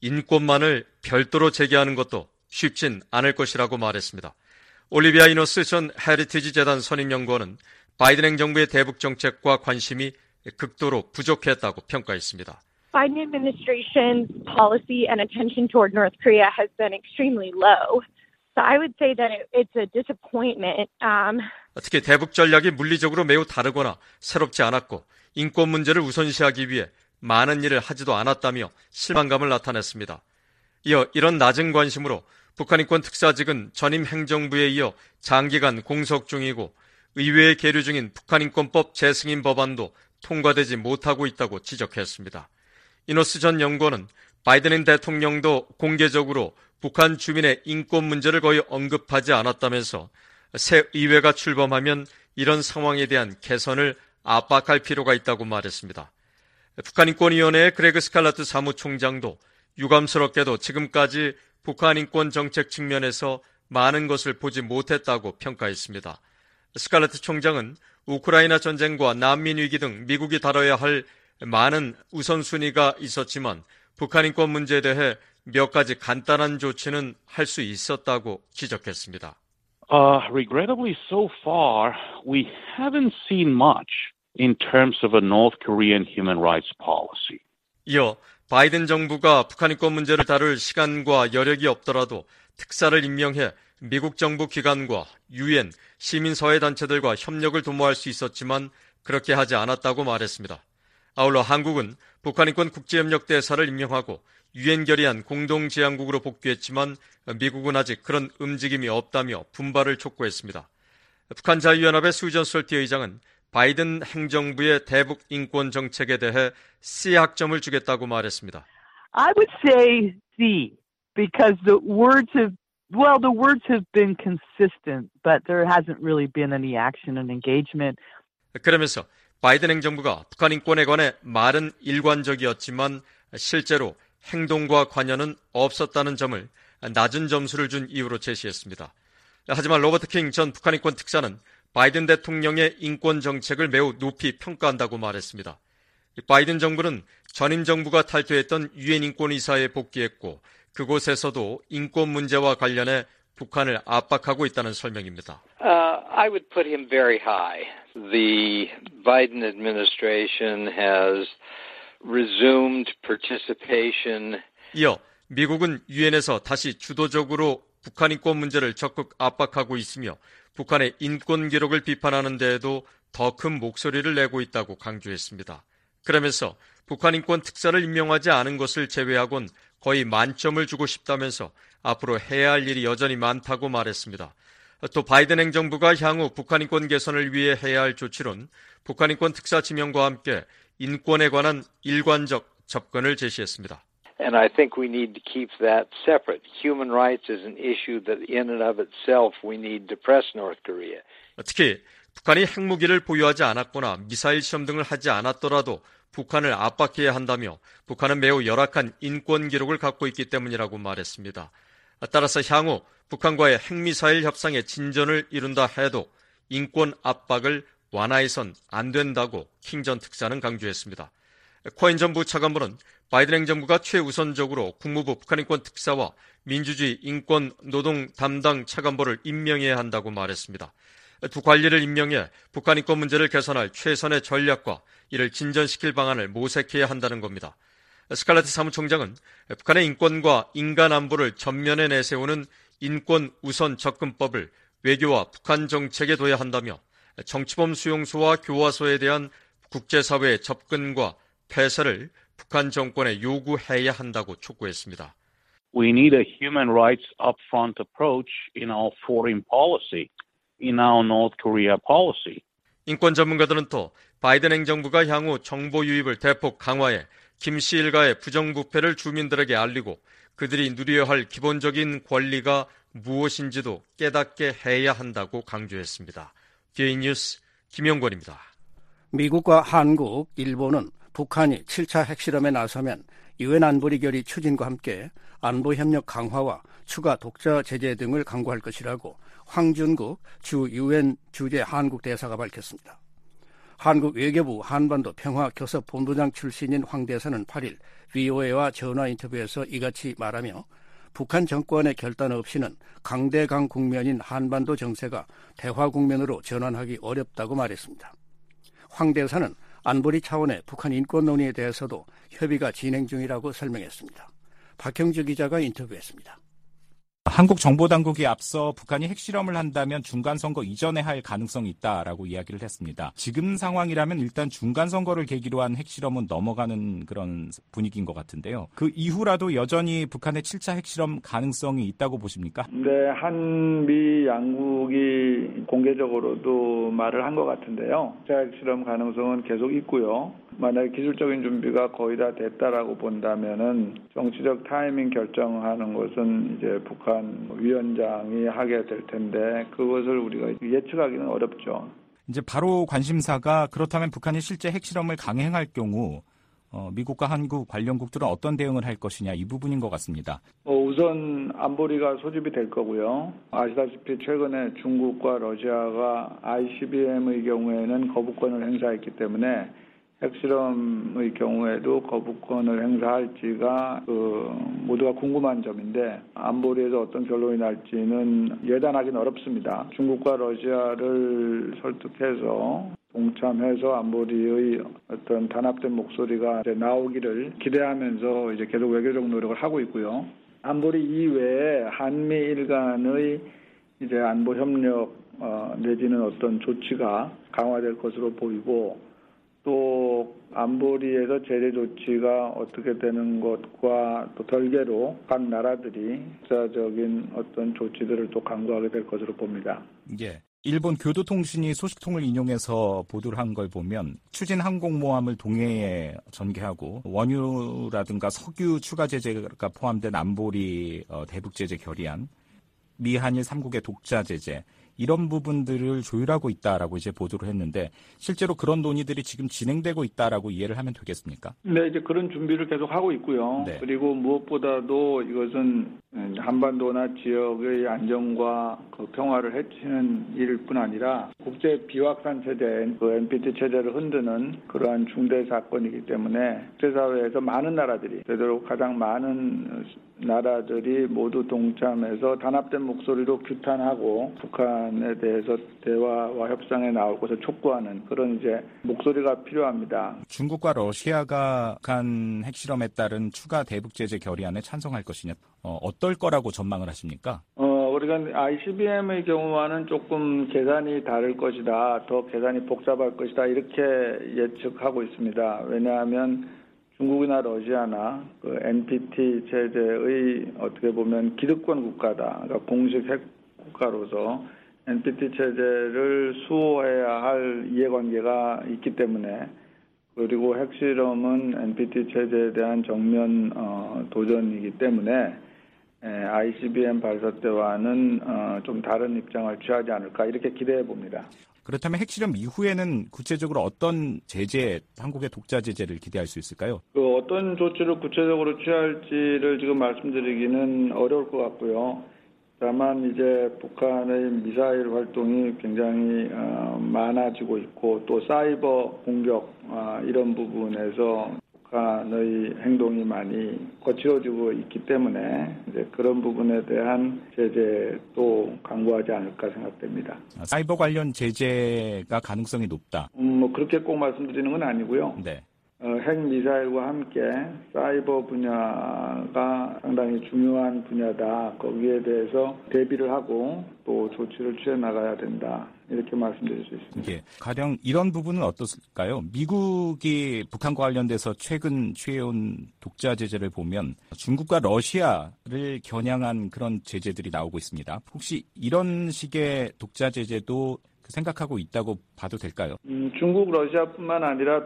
인권만을 별도로 제기하는 것도 쉽진 않을 것이라고 말했습니다. 올리비아 이노스 전 헤리티지 재단 선임연구원은 바이든 행정부의 대북 정책과 관심이 극도로 부족했다고 평가했습니다. Biden administration's policy and attention toward North Korea has been extremely low. So I would say that it's a disappointment. 특히 대북 전략이 물리적으로 매우 다르거나 새롭지 않았고 인권 문제를 우선시하기 위해 많은 일을 하지도 않았다며 실망감을 나타냈습니다. 이어 이런 낮은 관심으로 북한 인권 특사직은 전임 행정부에 이어 장기간 공석 중이고 의회에 계류 중인 북한 인권법 재승인 법안도 통과되지 못하고 있다고 지적했습니다. 이노스 전 연구원은 바이든 대통령도 공개적으로 북한 주민의 인권 문제를 거의 언급하지 않았다면서 새 의회가 출범하면 이런 상황에 대한 개선을 압박할 필요가 있다고 말했습니다. 북한인권위원회의 그레그 스칼라트 사무총장도 유감스럽게도 지금까지 북한 인권 정책 측면에서 많은 것을 보지 못했다고 평가했습니다. 스칼레트 총장은 우크라이나 전쟁과 난민 위기 등 미국이 다뤄야 할 많은 우선순위가 있었지만 북한 인권 문제에 대해 몇 가지 간단한 조치는 할 수 있었다고 지적했습니다. Regrettably, so far, we haven't seen much in terms of a North Korean human rights policy. 이어 바이든 정부가 북한 인권 문제를 다룰 시간과 여력이 없더라도 특사를 임명해 미국 정부 기관과 유엔, 시민사회 단체들과 협력을 도모할 수 있었지만 그렇게 하지 않았다고 말했습니다. 아울러 한국은 북한 인권 국제협력 대사를 임명하고 유엔 결의안 공동제안국으로 복귀했지만 미국은 아직 그런 움직임이 없다며 분발을 촉구했습니다. 북한 자유연합의 수전 솔티 의장은 바이든 행정부의 대북 인권 정책에 대해 C 학점을 주겠다고 말했습니다. I would say C, because the words have been consistent, but there hasn't really been any action and engagement. 그러면서 바이든 행정부가 북한 인권에 관해 말은 일관적이었지만 실제로 행동과 관여는 없었다는 점을 낮은 점수를 준 이유로 제시했습니다. 하지만 로버트 킹 전 북한 인권 특사는 바이든 대통령의 인권 정책을 매우 높이 평가한다고 말했습니다. 바이든 정부는 전임 정부가 탈퇴했던 유엔 인권이사에 복귀했고 그곳에서도 인권 문제와 관련해 북한을 압박하고 있다는 설명입니다. I would put him very high. The Biden administration has resumed participation. 이어 미국은 유엔에서 다시 주도적으로 북한 인권 문제를 적극 압박하고 있으며 북한의 인권 기록을 비판하는 데에도 더 큰 목소리를 내고 있다고 강조했습니다. 그러면서 북한 인권 특사를 임명하지 않은 것을 제외하곤 거의 만점을 주고 싶다면서 앞으로 해야 할 일이 여전히 많다고 말했습니다. 또 바이든 행정부가 향후 북한 인권 개선을 위해 해야 할 조치론 북한 인권 특사 지명과 함께 인권에 관한 일관적 접근을 제시했습니다. And I think we need to keep that separate. Human rights is an issue that in and of itself we need to press North Korea. 특히 북한이 핵무기를 보유하지 않았거나 미사일 시험 등을 하지 않았더라도 북한을 압박해야 한다며 북한은 매우 열악한 인권 기록을 갖고 있기 때문이라고 말했습니다. 따라서 향후 북한과의 핵미사일 협상에 진전을 이룬다 해도 인권 압박을 완화해선 안 된다고 킹 전 특사는 강조했습니다. 코엔 전 부차관보는 바이든 행정부가 최우선적으로 국무부 북한인권 특사와 민주주의 인권 노동 담당 차관보를 임명해야 한다고 말했습니다. 두 관리를 임명해 북한 인권 문제를 개선할 최선의 전략과 이를 진전시킬 방안을 모색해야 한다는 겁니다. 스칼레트 사무총장은 북한의 인권과 인간 안보를 전면에 내세우는 인권 우선 접근법을 외교와 북한 정책에 둬야 한다며 정치범 수용소와 교화소에 대한 국제사회의 접근과 폐쇄를 북한 정권에 요구해야 한다고 촉구했습니다. We need a human rights upfront approach in our foreign policy, in our North Korea policy. 인권 전문가들은 또 바이든 행정부가 향후 정보 유입을 대폭 강화해 김 씨 일가의 부정부패를 주민들에게 알리고 그들이 누려야 할 기본적인 권리가 무엇인지도 깨닫게 해야 한다고 강조했습니다. VOA 뉴스 김영권입니다. 미국과 한국, 일본은 북한이 7차 핵실험에 나서면 유엔 안보리 결의 추진과 함께 안보협력 강화와 추가 독자 제재 등을 강구할 것이라고 황준국 주 유엔 주재 한국 대사가 밝혔습니다. 한국 외교부 한반도 평화교섭본부장 출신인 황 대사는 8일 VOA와 전화 인터뷰에서 이같이 말하며 북한 정권의 결단 없이는 강대강 국면인 한반도 정세가 대화 국면으로 전환하기 어렵다고 말했습니다. 황 대사는 안보리 차원의 북한 인권 논의에 대해서도 협의가 진행 중이라고 설명했습니다. 박형주 기자가 인터뷰했습니다. 한국 정보당국이 앞서 북한이 핵실험을 한다면 중간선거 이전에 할 가능성이 있다라고 이야기를 했습니다. 지금 상황이라면 일단 중간선거를 계기로 한 핵실험은 넘어가는 그런 분위기인 것 같은데요. 그 이후라도 여전히 북한의 7차 핵실험 가능성이 있다고 보십니까? 네, 한미 양국이 공개적으로도 말을 한 것 같은데요. 7차 핵실험 가능성은 계속 있고요. 만약에 기술적인 준비가 거의 다 됐다라고 본다면은 정치적 타이밍 결정하는 것은 이제 북한 위원장이 하게 될 텐데 그것을 우리가 예측하기는 어렵죠. 이제 바로 관심사가 그렇다면 북한이 실제 핵실험을 강행할 경우 미국과 한국 관련국들은 어떤 대응을 할 것이냐 이 부분인 것 같습니다. 우선 안보리가 소집이 될 거고요. 아시다시피 최근에 중국과 러시아가 ICBM의 경우에는 거부권을 행사했기 때문에 핵실험의 경우에도 거부권을 행사할지가 모두가 궁금한 점인데 안보리에서 어떤 결론이 날지는 예단하기는 어렵습니다. 중국과 러시아를 설득해서 동참해서 안보리의 어떤 단합된 목소리가 이제 나오기를 기대하면서 이제 계속 외교적 노력을 하고 있고요. 안보리 이외에 한미일 간의 이제 안보 협력 내지는 어떤 조치가 강화될 것으로 보이고 또 안보리에서 제재 조치가 어떻게 되는 것과 또 별개로 각 나라들이 국제적인 어떤 조치들을 또 강구하게 될 것으로 봅니다. 예. 일본 교도통신이 소식통을 인용해서 보도를 한 걸 보면 추진 항공모함을 동해에 전개하고 원유라든가 석유 추가 제재가 포함된 안보리 대북 제재 결의안, 미 한일 3국의 독자 제재 이런 부분들을 조율하고 있다라고 이제 보도를 했는데 실제로 그런 논의들이 지금 진행되고 있다라고 이해를 하면 되겠습니까? 네, 이제 그런 준비를 계속 하고 있고요. 네. 그리고 무엇보다도 이것은 한반도나 지역의 안정과 그 평화를 해치는 일뿐 아니라 국제 비확산 체제, 그 NPT 체제를 흔드는 그러한 중대 사건이기 때문에 국제사회에서 많은 나라들이 되도록 가장 많은 나라들이 모두 동참해서 단합된 목소리로 규탄하고 북한에 대해서 대화와 협상에 나올 것을 촉구하는 그런 이제 목소리가 필요합니다. 중국과 러시아가 북한 핵실험에 따른 추가 대북 제재 결의안에 찬성할 것이냐, 어떨 거라고 전망을 하십니까? 우리가 ICBM의 경우와는 조금 계산이 다를 것이다, 더 계산이 복잡할 것이다 이렇게 예측하고 있습니다. 왜냐하면 중국이나 러시아나 그 NPT 체제의 어떻게 보면 기득권 국가다. 그러니까 공식 핵 국가로서 NPT 체제를 수호해야 할 이해관계가 있기 때문에 그리고 핵실험은 NPT 체제에 대한 정면 도전이기 때문에 ICBM 발사 때와는 좀 다른 입장을 취하지 않을까 이렇게 기대해 봅니다. 그렇다면 핵실험 이후에는 구체적으로 어떤 제재, 한국의 독자 제재를 기대할 수 있을까요? 어떤 조치를 구체적으로 취할지를 지금 말씀드리기는 어려울 것 같고요. 다만 이제 북한의 미사일 활동이 굉장히 많아지고 있고 또 사이버 공격 이런 부분에서 북한의 행동이 많이 거칠어지고 있기 때문에 이제 그런 부분에 대한 제재도 강구하지 않을까 생각됩니다. 사이버 관련 제재가 가능성이 높다. 그렇게 꼭 말씀드리는 건 아니고요. 네. 핵 미사일과 함께 사이버 분야가 상당히 중요한 분야다. 거기에 대해서 대비를 하고 또 조치를 취해 나가야 된다. 이렇게 말씀드릴 수 있습니다. 예. 가령 이런 부분은 어떨까요? 미국이 북한과 관련돼서 최근 취해온 독자 제재를 보면 중국과 러시아를 겨냥한 그런 제재들이 나오고 있습니다. 혹시 이런 식의 독자 제재도 생각하고 있다고 봐도 될까요? 중국, 러시아뿐만 아니라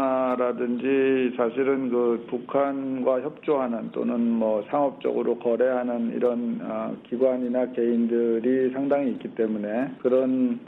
동남아라든지 사실은 그 북한과 협조하는 또는 뭐 상업적으로 거래하는 이런 기관이나 개인들이 상당히 있기 때문에 그런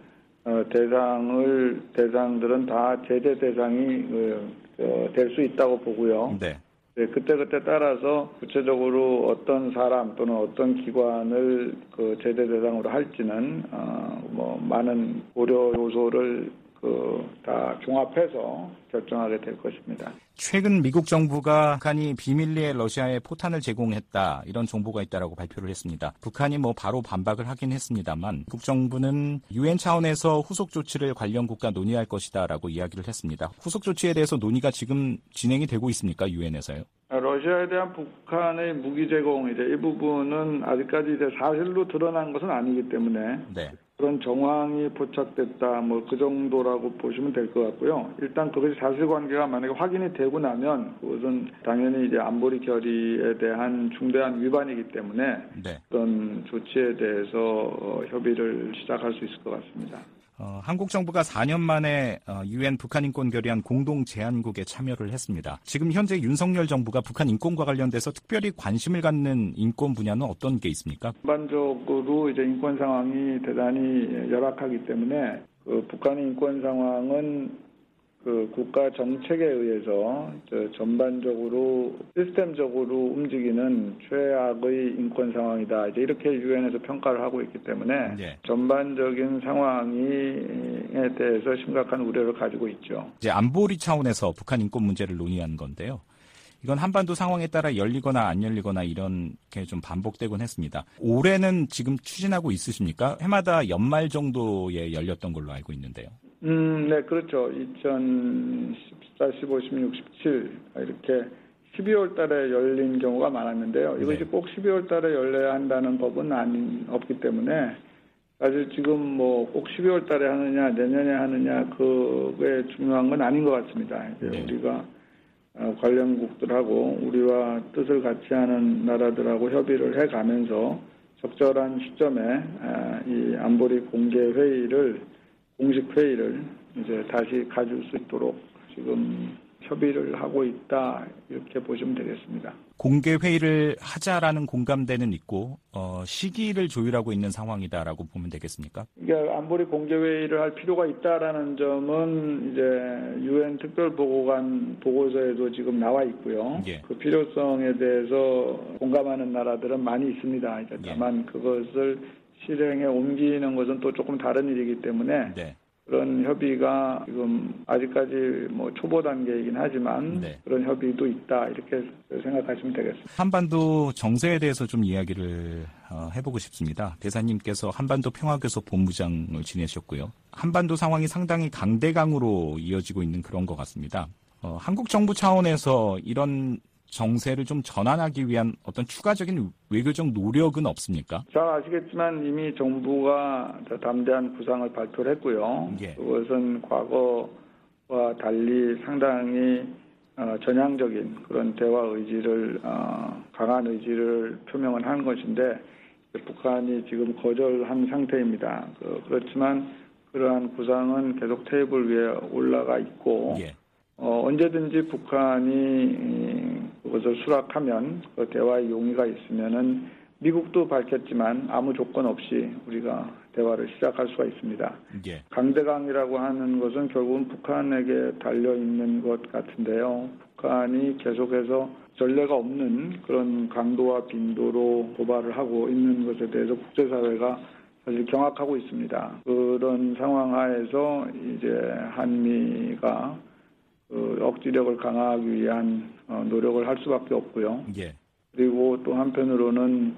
대상들은 다 제재 대상이 될 수 있다고 보고요. 네. 네, 그때 따라서 구체적으로 어떤 사람 또는 어떤 기관을 그 제재 대상으로 할지는 많은 고려 요소를 다 종합해서 결정하게 될 것입니다. 최근 미국 정부가 북한이 비밀리에 러시아에 포탄을 제공했다 이런 정보가 있다라고 발표를 했습니다. 북한이 바로 반박을 하긴 했습니다만 미국 정부는 유엔 차원에서 후속 조치를 관련 국가 논의할 것이다라고 이야기를 했습니다. 후속 조치에 대해서 논의가 지금 진행이 되고 있습니까? 유엔에서요? 러시아에 대한 북한의 무기 제공 이제 이 부분은 아직까지 이제 사실로 드러난 것은 아니기 때문에 네. 그런 정황이 포착됐다 그 정도라고 보시면 될 것 같고요. 일단 그것이 사실관계가 만약에 확인이 되고 나면 그것은 당연히 이제 안보리 결의에 대한 중대한 위반이기 때문에 네. 그런 조치에 대해서 협의를 시작할 수 있을 것 같습니다. 한국 정부가 4년 만에 유엔 북한 인권 결의안 공동 제안국에 참여를 했습니다. 지금 현재 윤석열 정부가 북한 인권과 관련돼서 특별히 관심을 갖는 인권 분야는 어떤 게 있습니까? 전반적으로 이제 인권 상황이 대단히 열악하기 때문에 그 북한의 인권 상황은 그 국가 정책에 의해서 전반적으로 시스템적으로 움직이는 최악의 인권 상황이다. 이제 이렇게 유엔에서 평가를 하고 있기 때문에 전반적인 상황에 대해서 심각한 우려를 가지고 있죠. 이제 안보리 차원에서 북한 인권 문제를 논의한 건데요. 이건 한반도 상황에 따라 열리거나 안 열리거나 이런 게 좀 반복되곤 했습니다. 올해는 지금 추진하고 있으십니까? 해마다 연말 정도에 열렸던 걸로 알고 있는데요. 네, 그렇죠. 2014, 15, 16, 17 이렇게 12월 달에 열린 경우가 많았는데요. 이것이 꼭 12월 달에 열려야 한다는 법은 없기 때문에 사실 지금 뭐 꼭 12월 달에 하느냐 내년에 하느냐 그게 중요한 건 아닌 것 같습니다. 이제 우리가 관련국들하고 우리와 뜻을 같이 하는 나라들하고 협의를 해가면서 적절한 시점에 이 안보리 공식 회의를 이제 다시 가질 수 있도록 지금 협의를 하고 있다 이렇게 보시면 되겠습니다. 공개 회의를 하자라는 공감대는 있고 시기를 조율하고 있는 상황이다라고 보면 되겠습니까? 그러니까 안보리 공개 회의를 할 필요가 있다라는 점은 이제 유엔 특별보고관 보고서에도 지금 나와 있고요. 그 필요성에 대해서 공감하는 나라들은 많이 있습니다. 다만 그것을 실행에 옮기는 것은 또 조금 다른 일이기 때문에 그런 협의가 지금 아직까지 뭐 초보 단계이긴 하지만 그런 협의도 있다 이렇게 생각하시면 되겠습니다. 한반도 정세에 대해서 좀 이야기를 해보고 싶습니다. 대사님께서 한반도 평화교섭 본부장을 지내셨고요. 한반도 상황이 상당히 강대강으로 이어지고 있는 그런 것 같습니다. 한국 정부 차원에서 이런 정세를 좀 전환하기 위한 어떤 추가적인 외교적 노력은 없습니까? 잘 아시겠지만 이미 정부가 담대한 구상을 발표를 했고요. 그것은 과거와 달리 상당히 전향적인 그런 대화 의지를 강한 의지를 표명을 한 것인데 북한이 지금 거절한 상태입니다. 그렇지만 그러한 구상은 계속 테이블 위에 올라가 있고 언제든지 북한이 그것을 수락하면 그 대화의 용의가 있으면은 미국도 밝혔지만 아무 조건 없이 우리가 대화를 시작할 수가 있습니다. 강대강이라고 하는 것은 결국은 북한에게 달려있는 것 같은데요. 북한이 계속해서 전례가 없는 그런 강도와 빈도로 도발을 하고 있는 것에 대해서 국제사회가 사실 경악하고 있습니다. 그런 상황 하에서 이제 한미가 억지력을 강화하기 위한 노력을 할 수밖에 없고요. 그리고 또 한편으로는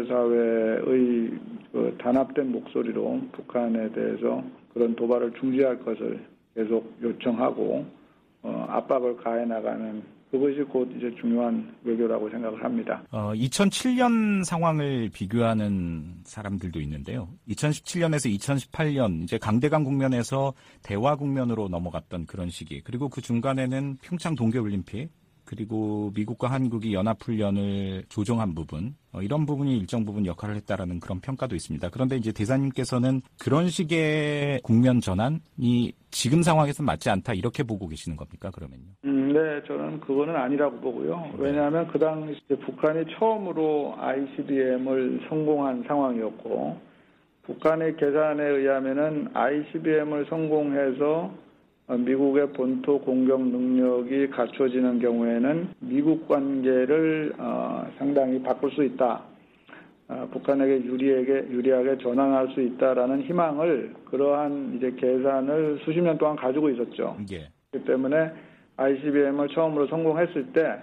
국제사회의 단합된 목소리로 북한에 대해서 그런 도발을 중지할 것을 계속 요청하고 압박을 가해 나가는 그것이 곧 이제 중요한 외교라고 생각을 합니다. 2007년 상황을 비교하는 사람들도 있는데요. 2017년에서 2018년 이제 강대강 국면에서 대화 국면으로 넘어갔던 그런 시기. 그리고 그 중간에는 평창 동계올림픽 그리고 미국과 한국이 연합훈련을 조정한 부분 이런 부분이 일정 부분 역할을 했다라는 그런 평가도 있습니다. 그런데 이제 대사님께서는 그런 식의 국면 전환이 지금 상황에서 맞지 않다 이렇게 보고 계시는 겁니까? 그러면요? 네, 저는 그거는 아니라고 보고요. 왜냐하면 그 당시 북한이 처음으로 ICBM을 성공한 상황이었고 북한의 계산에 의하면은 ICBM을 성공해서 미국의 본토 공격 능력이 갖춰지는 경우에는 미국 관계를 상당히 바꿀 수 있다. 북한에게 유리하게 전환할 수 있다라는 희망을 그러한 이제 계산을 수십 년 동안 가지고 있었죠. 그렇기 때문에 ICBM을 처음으로 성공했을 때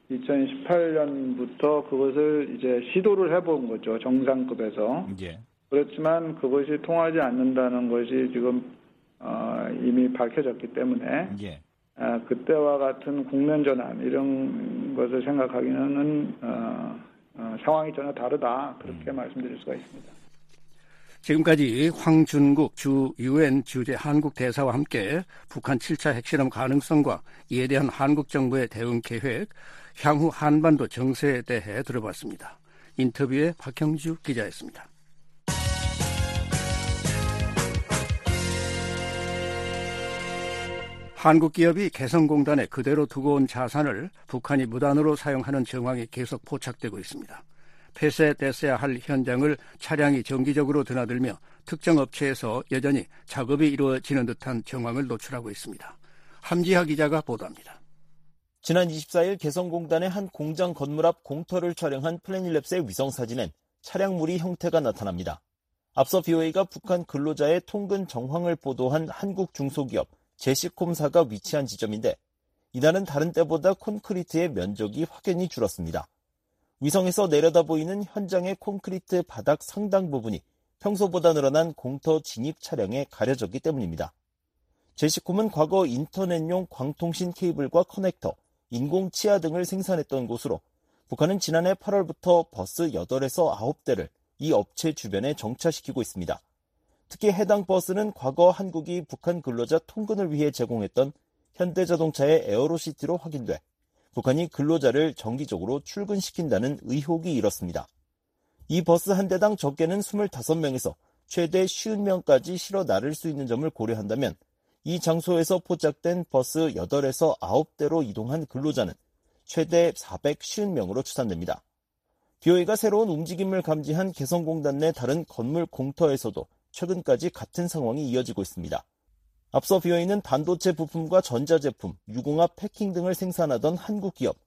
2018년부터 그것을 이제 시도를 해본 거죠. 정상급에서. 그렇지만 그것이 통하지 않는다는 것이 지금 이미 밝혀졌기 때문에 그때와 같은 국면 전환 이런 것을 생각하기는 상황이 전혀 다르다 그렇게 말씀드릴 수가 있습니다. 지금까지 황준국 주 유엔 주재 한국 대사와 함께 북한 7차 핵실험 가능성과 이에 대한 한국 정부의 대응 계획, 향후 한반도 정세에 대해 들어봤습니다. 인터뷰에 박형주 기자였습니다. 한국 기업이 개성공단에 그대로 두고 온 자산을 북한이 무단으로 사용하는 정황이 계속 포착되고 있습니다. 폐쇄됐어야 할 현장을 차량이 정기적으로 드나들며 특정 업체에서 여전히 작업이 이루어지는 듯한 정황을 노출하고 있습니다. 함지하 기자가 보도합니다. 지난 24일 개성공단의 한 공장 건물 앞 공터를 촬영한 플래닛랩스의 위성사진엔 차량무리 형태가 나타납니다. 앞서 BOA가 북한 근로자의 통근 정황을 보도한 한국 중소기업 제시콤사가 위치한 지점인데 이날은 다른 때보다 콘크리트의 면적이 확연히 줄었습니다. 위성에서 내려다 보이는 현장의 콘크리트 바닥 상당 부분이 평소보다 늘어난 공터 진입 차량에 가려졌기 때문입니다. 제시콤은 과거 인터넷용 광통신 케이블과 커넥터, 인공 치아 등을 생산했던 곳으로 북한은 지난해 8월부터 버스 8에서 9대를 이 업체 주변에 정차시키고 있습니다. 특히 해당 버스는 과거 한국이 북한 근로자 통근을 위해 제공했던 현대자동차의 에어로시티로 확인돼 북한이 근로자를 정기적으로 출근시킨다는 의혹이 일었습니다. 이 버스 한 대당 적게는 25명에서 최대 50명까지 실어 나를 수 있는 점을 고려한다면 이 장소에서 포착된 버스 8에서 9대로 이동한 근로자는 최대 450명으로 추산됩니다. BOA가 새로운 움직임을 감지한 개성공단 내 다른 건물 공터에서도 최근까지 같은 상황이 이어지고 있습니다. 앞서 BOA는 반도체 부품과 전자제품, 유공합 패킹 등을 생산하던 한국 기업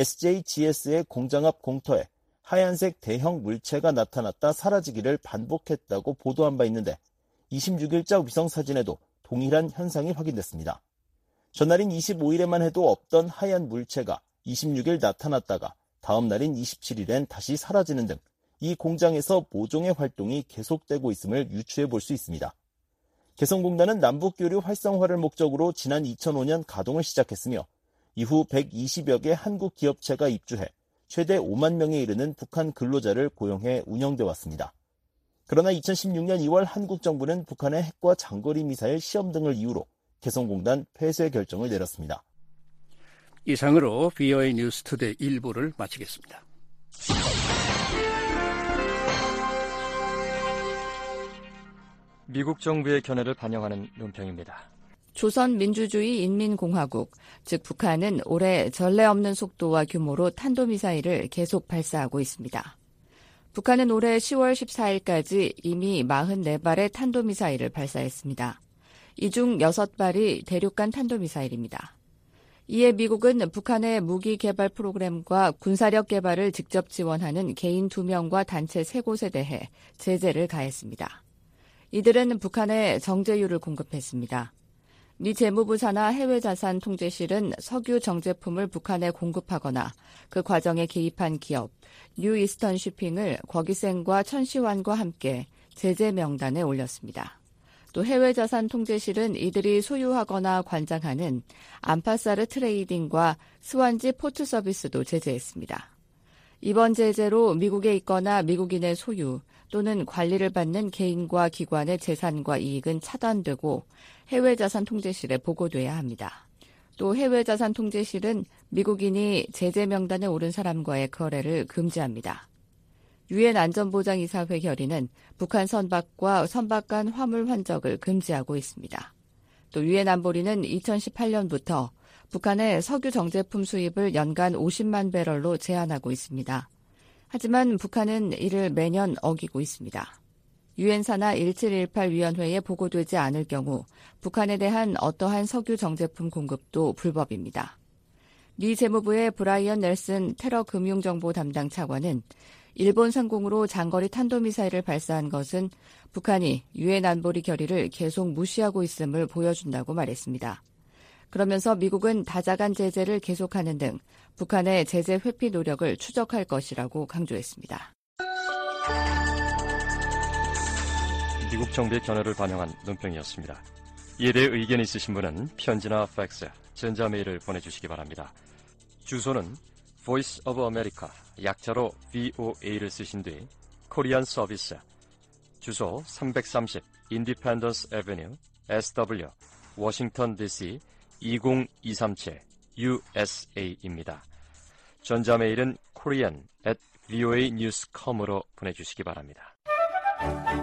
SJGS의 공장 앞 공터에 하얀색 대형 물체가 나타났다 사라지기를 반복했다고 보도한 바 있는데 26일자 위성사진에도 동일한 현상이 확인됐습니다. 전날인 25일에만 해도 없던 하얀 물체가 26일 나타났다가 다음 날인 27일엔 다시 사라지는 등 이 공장에서 모종의 활동이 계속되고 있음을 유추해 볼 수 있습니다. 개성공단은 남북교류 활성화를 목적으로 지난 2005년 가동을 시작했으며 이후 120여 개 한국 기업체가 입주해 최대 5만 명에 이르는 북한 근로자를 고용해 운영돼 왔습니다. 그러나 2016년 2월 한국 정부는 북한의 핵과 장거리 미사일 시험 등을 이유로 개성공단 폐쇄 결정을 내렸습니다. 이상으로 BOA 뉴스투데이 1부를 마치겠습니다. 미국 정부의 견해를 반영하는 논평입니다. 조선민주주의 인민공화국, 즉 북한은 올해 전례 없는 속도와 규모로 탄도미사일을 계속 발사하고 있습니다. 북한은 올해 10월 14일까지 이미 44발의 탄도미사일을 발사했습니다. 이 중 6발이 대륙간 탄도미사일입니다. 이에 미국은 북한의 무기 개발 프로그램과 군사력 개발을 직접 지원하는 개인 2명과 단체 3곳에 대해 제재를 가했습니다. 이들은 북한에 정제유를 공급했습니다. 미 재무부 산하 해외자산 통제실은 석유 정제품을 북한에 공급하거나 그 과정에 개입한 기업, 뉴이스턴 쉬핑을 거기생과 천시환과 함께 제재 명단에 올렸습니다. 또 해외자산 통제실은 이들이 소유하거나 관장하는 암파사르 트레이딩과 스완지 포트 서비스도 제재했습니다. 이번 제재로 미국에 있거나 미국인의 소유 또는 관리를 받는 개인과 기관의 재산과 이익은 차단되고 해외자산 통제실에 보고돼야 합니다. 또 해외자산 통제실은 미국인이 제재 명단에 오른 사람과의 거래를 금지합니다. 유엔 안전보장이사회 결의는 북한 선박과 선박 간 화물 환적을 금지하고 있습니다. 또 유엔 안보리는 2018년부터 북한의 석유 정제품 수입을 연간 50만 배럴로 제한하고 있습니다. 하지만 북한은 이를 매년 어기고 있습니다. 유엔 산하 1718위원회에 보고되지 않을 경우 북한에 대한 어떠한 석유 정제품 공급도 불법입니다. 미 재무부의 브라이언 넬슨 테러 금융정보 담당 차관은 일본 상공으로 장거리 탄도미사일을 발사한 것은 북한이 유엔 안보리 결의를 계속 무시하고 있음을 보여준다고 말했습니다. 그러면서 미국은 다자간 제재를 계속하는 등 북한의 제재 회피 노력을 추적할 것이라고 강조했습니다. 미국 정부의 견해를 반영한 논평이었습니다. 이에 대해 의견 있으신 분은 편지나 팩스, 전자메일을 보내주시기 바랍니다. 주소는 Voice of America, 약자로 VOA를 쓰신 뒤 코리안 서비스, 주소 330 Independence Avenue, SW, 워싱턴 DC 20237 USA입니다. 전자메일은 korean@voanews.com으로 보내주시기 바랍니다.